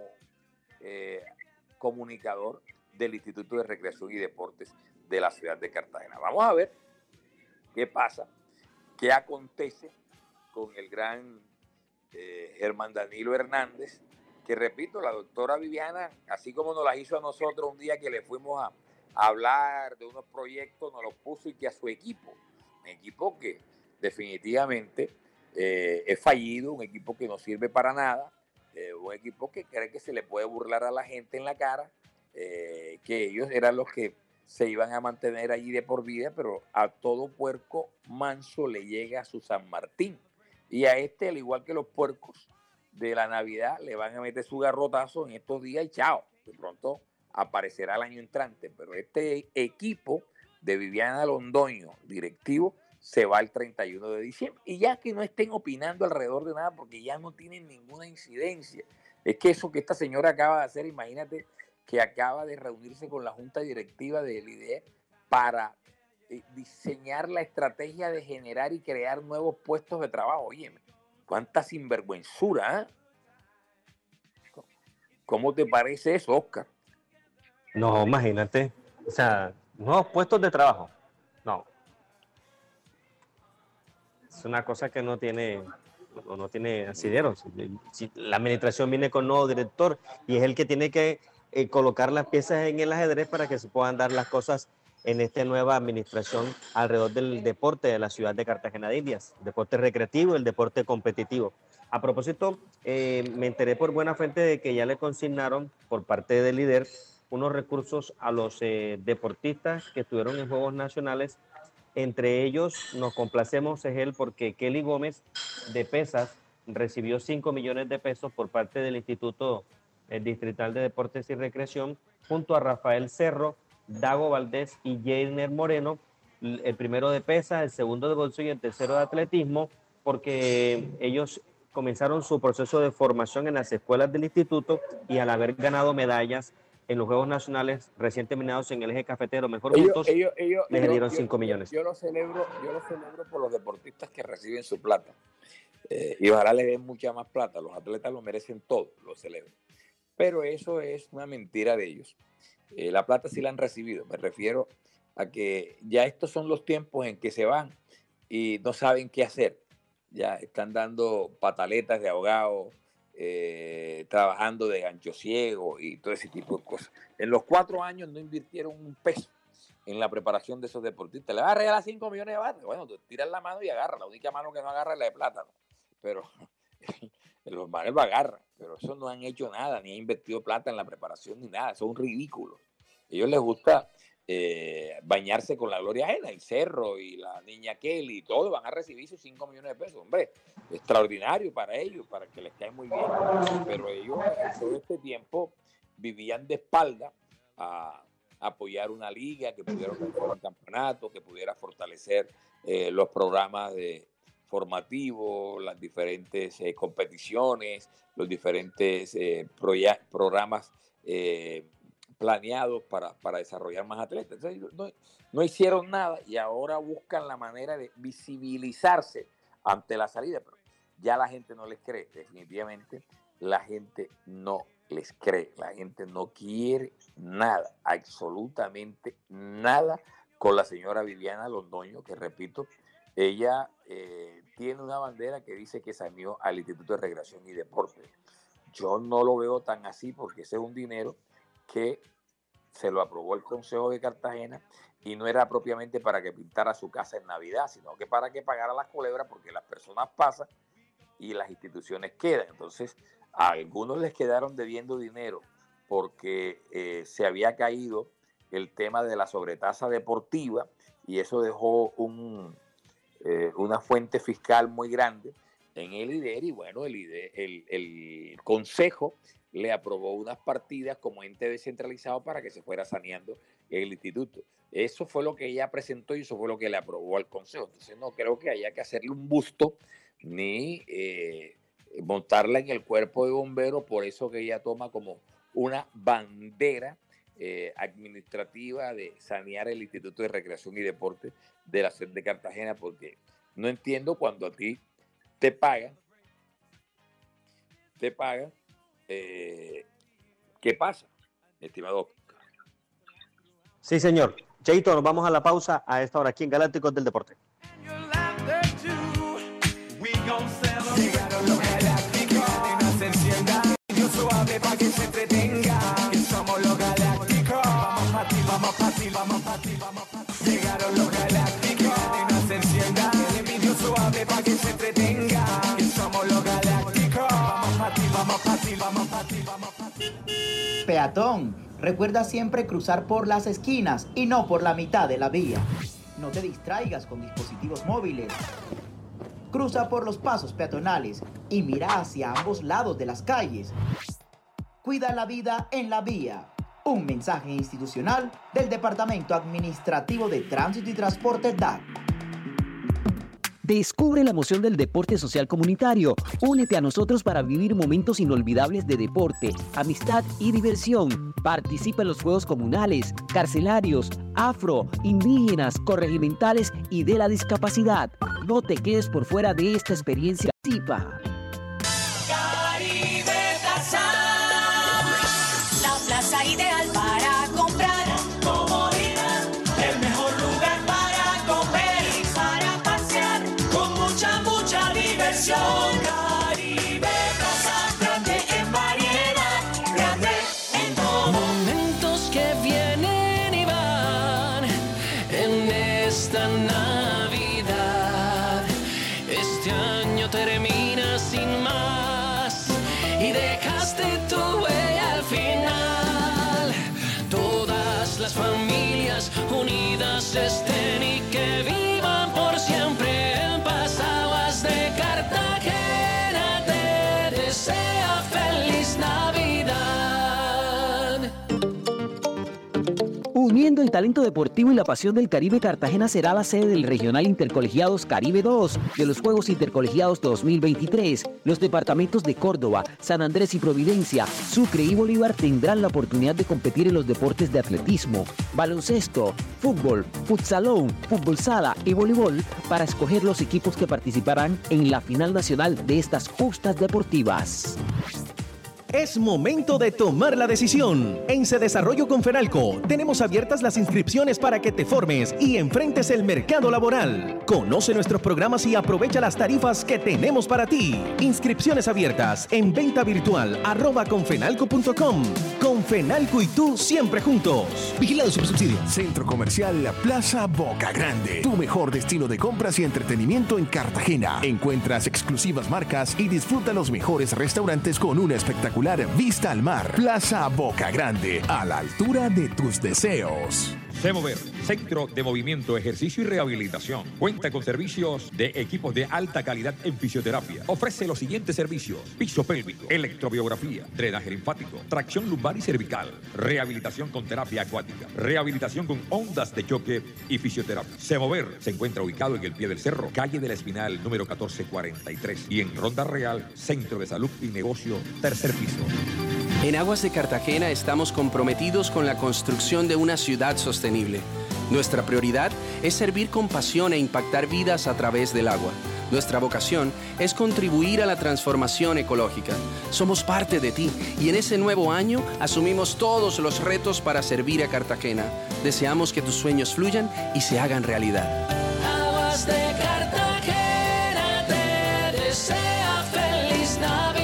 eh, comunicador del Instituto de Recreación y Deportes de la ciudad de Cartagena. Vamos a ver qué pasa, qué acontece con el gran eh, Germán Danilo Hernández, que repito, la doctora Viviana, así como nos las hizo a nosotros un día que le fuimos a, a hablar de unos proyectos, nos los puso y que a su equipo, un equipo que definitivamente eh, es fallido, un equipo que no sirve para nada, eh, un equipo que cree que se le puede burlar a la gente en la cara, eh, que ellos eran los que se iban a mantener allí de por vida, pero a todo puerco manso le llega a su San Martín. Y a este, al igual que los puercos de la Navidad, le van a meter su garrotazo en estos días y chao. De pronto aparecerá el año entrante. Pero este equipo de Viviana Londoño, directivo, se va el treinta y uno de diciembre. Y ya que no estén opinando alrededor de nada porque ya no tienen ninguna incidencia. Es que eso que esta señora acaba de hacer, imagínate que acaba de reunirse con la junta directiva del I D E para eh, diseñar la estrategia de generar y crear nuevos puestos de trabajo. Oye, cuánta sinvergüenzura, ¿eh? ¿Cómo te parece eso, Oscar? No, imagínate. O sea, nuevos puestos de trabajo. No. Es una cosa que no tiene, no, no tiene asideros. Si la administración viene con nuevo director y es el que tiene que eh, colocar las piezas en el ajedrez para que se puedan dar las cosas en esta nueva administración alrededor del deporte de la ciudad de Cartagena de Indias, el deporte recreativo y el deporte competitivo. A propósito, eh, me enteré por buena fuente de que ya le consignaron por parte del líder unos recursos a los eh, deportistas que estuvieron en Juegos Nacionales. Entre ellos nos complacemos es él porque Kelly Gómez de pesas recibió cinco millones de pesos por parte del Instituto eh, Distrital de Deportes y Recreación, junto a Rafael Cerro, Dago Valdés y Jainer Moreno, el primero de pesas, el segundo de bolso y el tercero de atletismo, porque ellos comenzaron su proceso de formación en las escuelas del instituto y al haber ganado medallas en los Juegos Nacionales recién terminados en el eje cafetero mejor ellos, juntos, ellos, ellos, les yo, dieron yo, cinco millones. Yo, yo, lo celebro, yo lo celebro por los deportistas que reciben su plata. Eh, y ojalá les den mucha más plata. Los atletas lo merecen todo, lo celebro. Pero eso es una mentira de ellos. Eh, la plata sí la han recibido. Me refiero a que ya estos son los tiempos en que se van y no saben qué hacer. Ya están dando pataletas de ahogado, eh, trabajando de gancho ciego y todo ese tipo de cosas. En los cuatro años no invirtieron un peso en la preparación de esos deportistas. Le vas a regalar cinco millones de bates. Bueno, tú tiras la mano y agarra. La única mano que no agarra es la de plátano. Pero los manes lo agarran. Pero eso no han hecho nada, ni han invertido plata en la preparación ni nada. Son ridículos. A ellos les gusta eh, bañarse con la gloria ajena. El Cerro y la niña Kelly y todo van a recibir sus cinco millones de pesos. Hombre, extraordinario para ellos, para que les cae muy bien. Pero ellos todo este tiempo vivían de espalda a apoyar una liga que pudiera organizar un campeonato, que pudiera fortalecer eh, los programas de formativos, las diferentes eh, competiciones, los diferentes eh, programas eh, planeados para, para desarrollar más atletas. Entonces, no, no hicieron nada y ahora buscan la manera de visibilizarse ante la salida, pero ya la gente no les cree, definitivamente la gente no les cree, la gente no quiere nada, absolutamente nada con la señora Viviana Londoño, que repito, ella eh, tiene una bandera que dice que salió al Instituto de Recreación y Deporte. Yo no lo veo tan así porque ese es un dinero que se lo aprobó el Consejo de Cartagena y no era propiamente para que pintara su casa en Navidad, sino que para que pagara las culebras, porque las personas pasan y las instituciones quedan. Entonces, a algunos les quedaron debiendo dinero porque eh, se había caído el tema de la sobretasa deportiva y eso dejó un, eh, una fuente fiscal muy grande en el I D E R y bueno, el, I D E, el, el Consejo le aprobó unas partidas como ente descentralizado para que se fuera saneando el instituto. Eso fue lo que ella presentó y eso fue lo que le aprobó al Consejo. Entonces no creo que haya que hacerle un busto ni eh, montarla en el cuerpo de bomberos, por eso que ella toma como una bandera eh, administrativa de sanear el Instituto de Recreación y Deporte de la ciudad de Cartagena, porque no entiendo cuando a ti te pagan, te pagan, eh, ¿qué pasa, estimado? Sí, señor. Cheito, nos vamos a la pausa a esta hora aquí en Galácticos del Deporte. Llegaron los galácticos, no se encienda, yo suave pa' que se entretenga, que somos los galácticos, vamos pa' ti, vamos pa' ti, vamos pa' ti, vamos pa' ti. Llegaron los galácticos, no se encienda, el envidio suave pa' que se entretenga, que somos los galácticos, vamos pa' ti, vamos pa' ti, vamos pa' ti, vamos pa' ti. Peatón, recuerda siempre cruzar por las esquinas y no por la mitad de la vía. No te distraigas con dispositivos móviles. Cruza por los pasos peatonales y mira hacia ambos lados de las calles. Cuida la vida en la vía. Un mensaje institucional del Departamento Administrativo de Tránsito y Transporte D A C. Descubre la emoción del deporte social comunitario. Únete a nosotros para vivir momentos inolvidables de deporte, amistad y diversión. Participa en los juegos comunales, carcelarios, afro, indígenas, corregimentales y de la discapacidad. No te quedes por fuera de esta experiencia. Participa. Caribe Plaza, la plaza ideal para comprar. Comodidad, el mejor lugar para comer y para pasear, con mucha, mucha diversión. Caribe Plaza, grande en variedad, grande en todo. Momentos que vienen y van en esta Navidad. Este año termina sin más y dejaste tu huella al final. Todas las familias unidas estén y que vivan por siempre en paz. Aguas de Cartagena te desea feliz Navidad. Uniendo el talento deportivo y la pasión del Caribe, Cartagena será la sede del Regional Intercolegiados Caribe dos de los Juegos Intercolegiados dos mil veintitrés. Los departamentos de Córdoba, San Andrés y Providencia, Sucre y Bolívar tendrán la oportunidad de competir en los deportes de atletismo, baloncesto, fútbol, futsalón, fútbol sala y voleibol para escoger los equipos que participarán en la final nacional de estas justas deportivas. Es momento de tomar la decisión. En Cedesarrollo con Fenalco tenemos abiertas las inscripciones para que te formes y enfrentes el mercado laboral. Conoce nuestros programas y aprovecha las tarifas que tenemos para ti. Inscripciones abiertas en venta virtual arroba confenalco punto com. Con Fenalco y tú siempre juntos. Vigilado Supersubsidio. Centro Comercial La Plaza Boca Grande. Tu mejor destino de compras y entretenimiento en Cartagena. Encuentras exclusivas marcas y disfruta los mejores restaurantes con una espectacular vista al mar. Plaza Boca Grande, a la altura de tus deseos. CEMOVER, Centro de Movimiento, Ejercicio y Rehabilitación. Cuenta con servicios de equipos de alta calidad en fisioterapia. Ofrece los siguientes servicios: piso pélvico, electrobiografía, drenaje linfático, tracción lumbar y cervical, rehabilitación con terapia acuática, rehabilitación con ondas de choque y fisioterapia. CEMOVER se encuentra ubicado en el pie del cerro, calle de la Espinal, número catorce cuarenta y tres, y en Ronda Real, Centro de Salud y Negocio, tercer piso. En Aguas de Cartagena estamos comprometidos con la construcción de una ciudad sostenible. Nuestra prioridad es servir con pasión e impactar vidas a través del agua. Nuestra vocación es contribuir a la transformación ecológica. Somos parte de ti y en ese nuevo año asumimos todos los retos para servir a Cartagena. Deseamos que tus sueños fluyan y se hagan realidad. Aguas de Cartagena te desea feliz Navidad.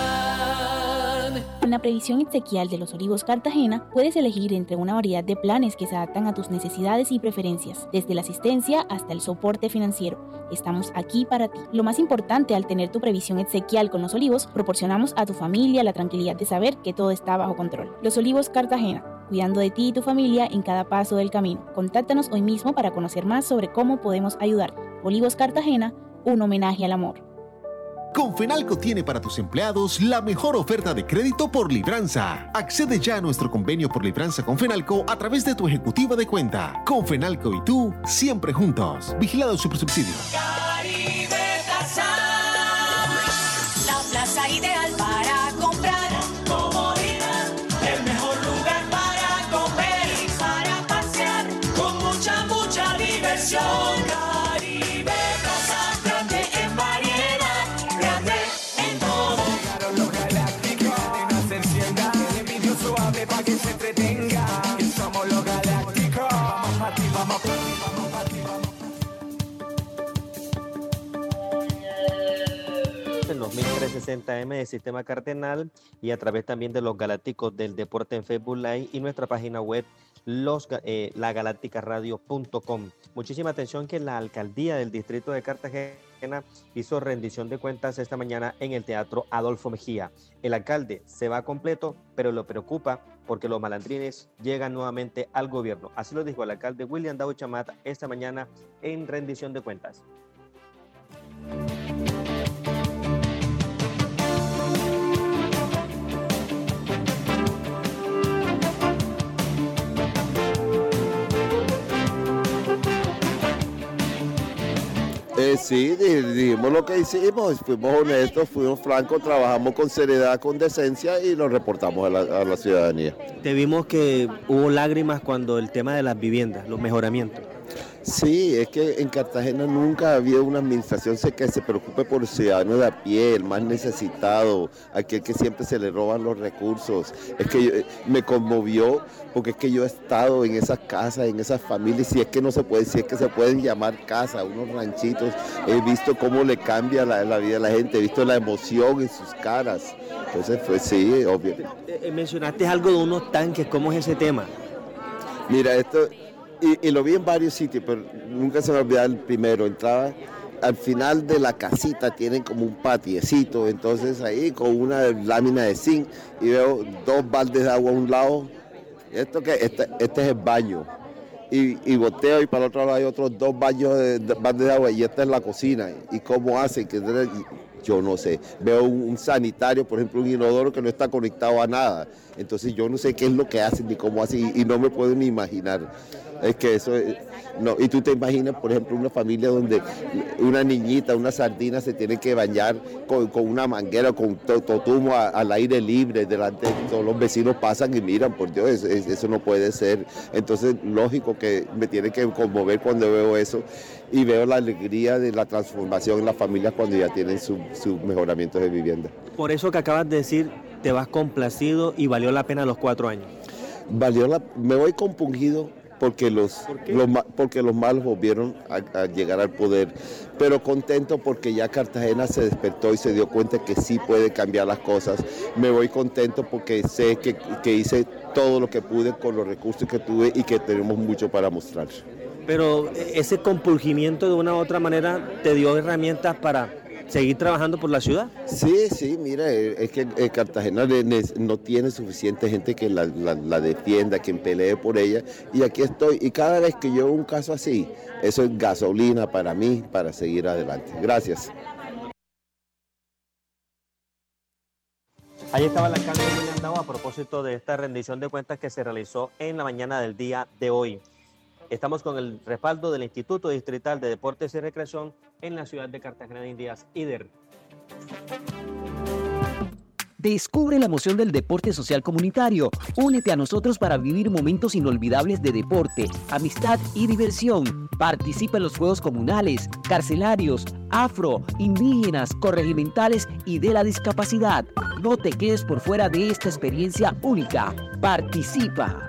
Con la previsión exequial de Los Olivos Cartagena, puedes elegir entre una variedad de planes que se adaptan a tus necesidades y preferencias, desde la asistencia hasta el soporte financiero. Estamos aquí para ti. Lo más importante al tener tu previsión exequial con Los Olivos, proporcionamos a tu familia la tranquilidad de saber que todo está bajo control. Los Olivos Cartagena, cuidando de ti y tu familia en cada paso del camino. Contáctanos hoy mismo para conocer más sobre cómo podemos ayudar. Olivos Cartagena, un homenaje al amor. Confenalco tiene para tus empleados la mejor oferta de crédito por libranza. Accede ya a nuestro convenio por libranza con Fenalco a través de tu ejecutiva de cuenta. Confenalco y tú, siempre juntos. Vigilado Supersubsidio. Caribe Plaza, la plaza ideal para comprar. Comodidad, el mejor lugar para comer y para pasear, con mucha, mucha diversión. Caribe Plaza, grande en variedad, grande en todo. Llegaron los galácticos, cadena se encienda, el vídeo suave para que se entretenga. Que somos los galácticos, vamos pa' ti, vamos pa' ti, vamos pa' ti, vamos. En los mil trescientos sesenta eme de Sistema Cardenal y a través también de los Galácticos del Deporte en Facebook Live y nuestra página web los, eh, la galáctica radio punto com. Muchísima atención que la alcaldía del distrito de Cartagena hizo rendición de cuentas esta mañana en el Teatro Adolfo Mejía. El alcalde se va completo, pero lo preocupa porque los malandrines llegan nuevamente al gobierno. Así lo dijo el alcalde William Daud Chamat esta mañana en rendición de cuentas. Eh, sí, dijimos lo que hicimos, fuimos honestos, fuimos francos, trabajamos con seriedad, con decencia y lo reportamos a la, a la ciudadanía. Te vimos que hubo lágrimas cuando el tema de las viviendas, los mejoramientos. Sí, es que en Cartagena nunca había una administración que se preocupe por el ciudadano de a pie, el más necesitado, aquel que siempre se le roban los recursos. Es que yo, me conmovió porque es que yo he estado en esas casas, en esas familias, si es que no se puede, si es que se pueden llamar casa, unos ranchitos, he visto cómo le cambia la, la vida a la gente, he visto la emoción en sus caras. Entonces, pues sí, obvio. Eh, mencionaste algo de unos tanques, ¿cómo es ese tema? Mira, esto... Y, y lo vi en varios sitios, pero nunca se me olvidaba el primero. Entraba al final de la casita, tienen como un patiecito, entonces ahí con una lámina de zinc y veo dos baldes de agua a un lado. Esto que este, este es el baño. Y, y volteo y para el otro lado hay otros dos baños de, de baldes de agua y esta es la cocina. ¿Y cómo hacen? Que yo no sé. Veo un, un sanitario, por ejemplo, un inodoro que no está conectado a nada. Entonces yo no sé qué es lo que hacen ni cómo hacen y, y no me puedo ni imaginar. Es que eso es, no, y tú te imaginas, por ejemplo, una familia donde una niñita, una sardina se tiene que bañar con, con una manguera, con totumo al aire libre, delante de todos los vecinos pasan y miran, por Dios, eso, eso no puede ser. Entonces, lógico que me tiene que conmover cuando veo eso y veo la alegría de la transformación en las familias cuando ya tienen sus su mejoramientos de vivienda. Por eso que acabas de decir, te vas complacido y valió la pena los cuatro años. Valió la, me voy compungido. Porque los, ¿Por los, porque los malos volvieron a, a llegar al poder, pero contento porque ya Cartagena se despertó y se dio cuenta que sí puede cambiar las cosas. Me voy contento porque sé que, que hice todo lo que pude con los recursos que tuve y que tenemos mucho para mostrar. Pero ese compulgimiento de una u otra manera te dio herramientas para seguir trabajando por la ciudad. Sí, sí, mira, es que Cartagena no tiene suficiente gente que la, la, la defienda, quien pelee por ella, y aquí estoy, y cada vez que yo veo un caso así, eso es gasolina para mí, para seguir adelante. Gracias. Ahí estaba el alcalde de Millán a propósito de esta rendición de cuentas que se realizó en la mañana del día de hoy. Estamos con el respaldo del Instituto Distrital de Deportes y Recreación en la ciudad de Cartagena de Indias, I D E R. Descubre la emoción del deporte social comunitario. Únete a nosotros para vivir momentos inolvidables de deporte, amistad y diversión. Participa en los juegos comunales, carcelarios, afro, indígenas, corregimentales y de la discapacidad. No te quedes por fuera de esta experiencia única. Participa.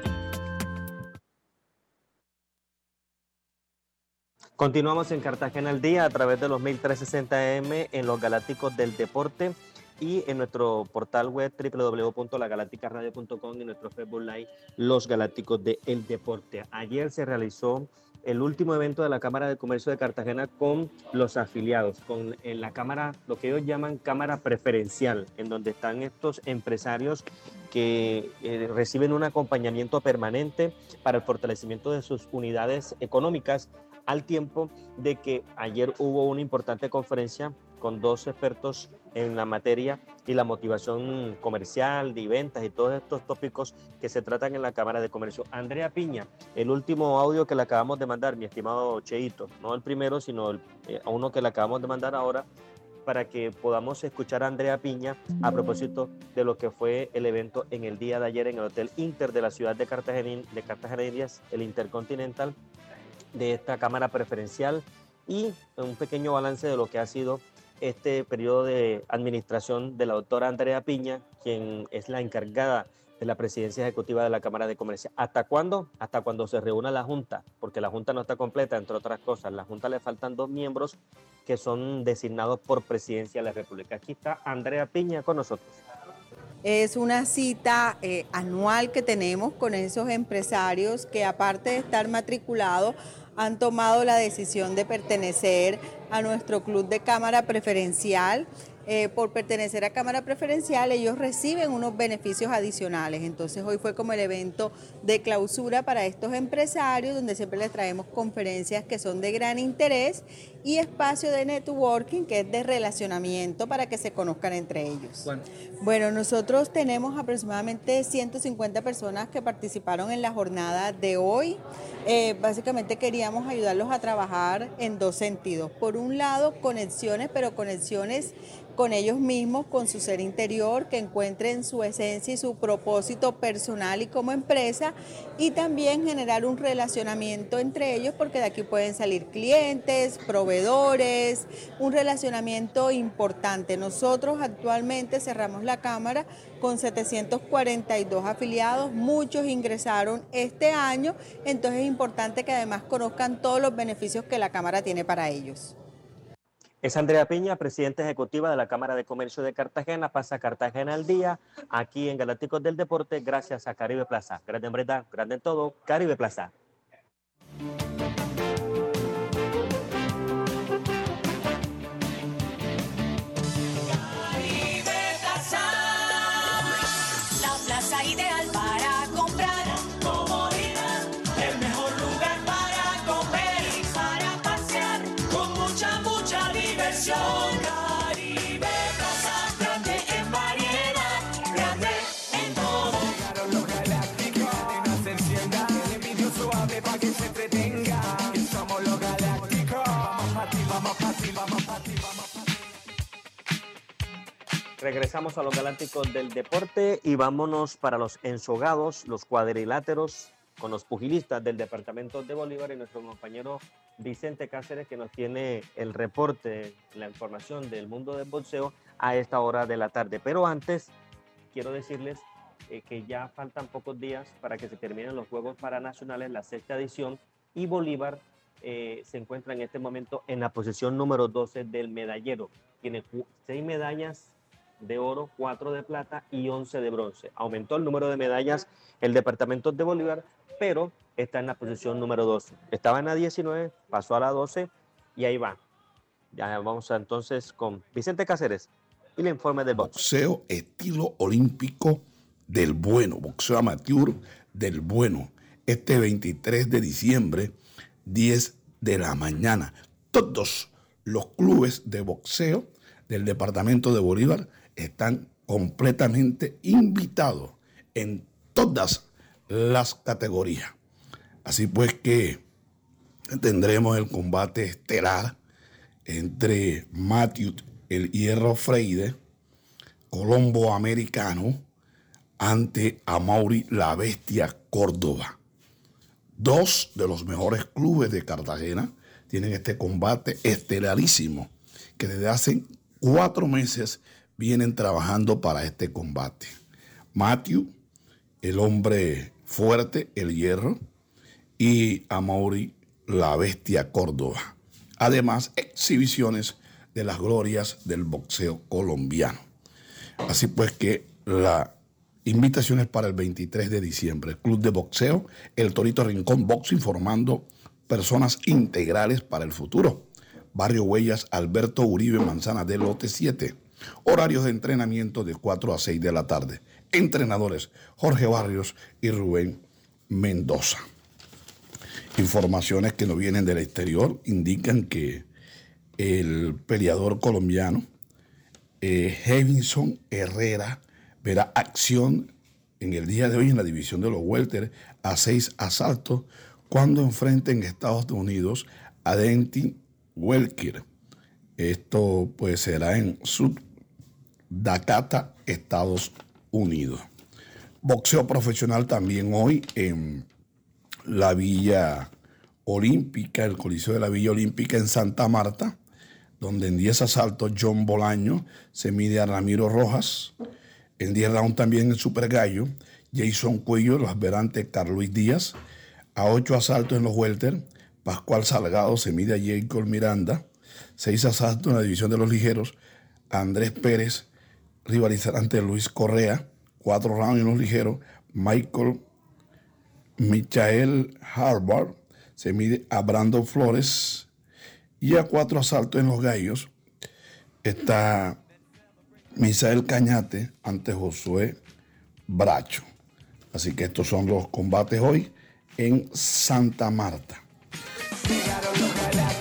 Continuamos en Cartagena al día a través de los mil trescientos sesenta eme en los Galácticos del Deporte y en nuestro portal web doble u doble u doble u punto la galáctica radio punto com y nuestro Facebook Live Los Galácticos del Deporte. Ayer se realizó el último evento de la Cámara de Comercio de Cartagena con los afiliados, con en la cámara, lo que ellos llaman cámara preferencial, en donde están estos empresarios que eh, reciben un acompañamiento permanente para el fortalecimiento de sus unidades económicas, al tiempo de que ayer hubo una importante conferencia con dos expertos en la materia y la motivación comercial, de ventas y todos estos tópicos que se tratan en la Cámara de Comercio. Andrea Piña, el último audio que le acabamos de mandar, mi estimado Cheito, no el primero, sino el, eh, uno que le acabamos de mandar ahora, para que podamos escuchar a Andrea Piña a propósito de lo que fue el evento en el día de ayer en el Hotel Inter de la ciudad de Cartagena, de Cartagena de Indias, el Intercontinental, de esta Cámara Preferencial y un pequeño balance de lo que ha sido este periodo de administración de la doctora Andrea Piña, quien es la encargada de la presidencia ejecutiva de la Cámara de Comercio. ¿Hasta cuándo? Hasta cuando se reúna la Junta, porque la Junta no está completa, entre otras cosas. La Junta le faltan dos miembros que son designados por Presidencia de la República. Aquí está Andrea Piña con nosotros. Es una cita eh, anual que tenemos con esos empresarios que, aparte de estar matriculados, han tomado la decisión de pertenecer a nuestro club de Cámara Preferencial. Eh, por pertenecer a Cámara Preferencial, ellos reciben unos beneficios adicionales. Entonces, hoy fue como el evento de clausura para estos empresarios, donde siempre les traemos conferencias que son de gran interés y espacio de networking, que es de relacionamiento para que se conozcan entre ellos. Bueno, bueno nosotros tenemos aproximadamente ciento cincuenta personas que participaron en la jornada de hoy. Eh, básicamente queríamos ayudarlos a trabajar en dos sentidos. Por un lado, conexiones, pero conexiones con ellos mismos, con su ser interior, que encuentren su esencia y su propósito personal y como empresa, y también generar un relacionamiento entre ellos, porque de aquí pueden salir clientes, proveedores, un relacionamiento importante. Nosotros actualmente cerramos la Cámara con setecientos cuarenta y dos afiliados, muchos ingresaron este año, entonces es importante que además conozcan todos los beneficios que la Cámara tiene para ellos. Es Andrea Piña, presidenta ejecutiva de la Cámara de Comercio de Cartagena. Pasa Cartagena al día, aquí en Galácticos del Deporte, gracias a Caribe Plaza. Grande en verdad, grande en todo, Caribe Plaza. Caribe Plaza, la plaza ideal para comprar. Comodidad, el mejor lugar para comer y para pasear, con mucha, mucha diversión. Caribe Plaza, grande en variedad, grande en todo. Llegaron los galácticos, cadenas se encienda, el envidio suave para que se entretenga. Que somos los galácticos, vamos pa' ti, vamos pa' ti, vamos pa' ti, vamos pa' ti. Regresamos a los Galácticos del Deporte y vámonos para los ensogados, los cuadriláteros, con los pugilistas del departamento de Bolívar y nuestro compañero Vicente Cáceres, que nos tiene el reporte, la información del mundo del boxeo a esta hora de la tarde. Pero antes, quiero decirles eh, que ya faltan pocos días para que se terminen los Juegos Paranacionales, la sexta edición, y Bolívar eh, se encuentra en este momento en la posición número doce del medallero. Tiene seis medallas de oro, cuatro de plata y once de bronce. Aumentó el número de medallas el departamento de Bolívar, pero está en la posición número doce. Estaba en la diecinueve, pasó a la doce y ahí va. Ya vamos a, entonces con Vicente Cáceres y el informe del boxeo. Boxeo estilo olímpico del bueno, boxeo amateur del bueno. Este veintitrés de diciembre, diez de la mañana. Todos los clubes de boxeo del departamento de Bolívar están completamente invitados en todas las categorías. Así pues que tendremos el combate estelar entre Matthew el Hierro Freire, Colombo Americano, ante Amaury la Bestia Córdoba. Dos de los mejores clubes de Cartagena tienen este combate estelarísimo, que desde hace cuatro meses vienen trabajando para este combate. Matthew, el hombre fuerte, el hierro, y Amaury la Bestia Córdoba. Además, exhibiciones de las glorias del boxeo colombiano. Así pues que la invitación es para el veintitrés de diciembre. El Club de Boxeo, el Torito Rincón Boxing, formando personas integrales para el futuro. Barrio Huellas, Alberto Uribe, Manzana del Lote siete. Horarios de entrenamiento de cuatro a seis de la tarde. Entrenadores Jorge Barrios y Rubén Mendoza. Informaciones que nos vienen del exterior indican que el peleador colombiano eh, Hevinson Herrera verá acción en el día de hoy en la división de los welter a seis asaltos cuando enfrenten en Estados Unidos a Dentin Welker. Esto pues será en South Dakota, Estados Unidos. Boxeo profesional también hoy en la Villa Olímpica, el Coliseo de la Villa Olímpica en Santa Marta, donde en diez asaltos John Bolaño se mide a Ramiro Rojas. En diez rounds también en Super Gallo, Jason Cuello, el aspirante Carlos Díaz. A ocho asaltos en los welter, Pascual Salgado se mide a Jacob Miranda. Seis asaltos en la división de los ligeros, Andrés Pérez rivalizará ante Luis Correa. Cuatro rounds en los ligeros, Michael Michael Harvard se mide a Brandon Flores. Y a cuatro asaltos en los gallos está Misael Cañate ante Josué Bracho. Así que estos son los combates hoy en Santa Marta. Llegaron los galácticos.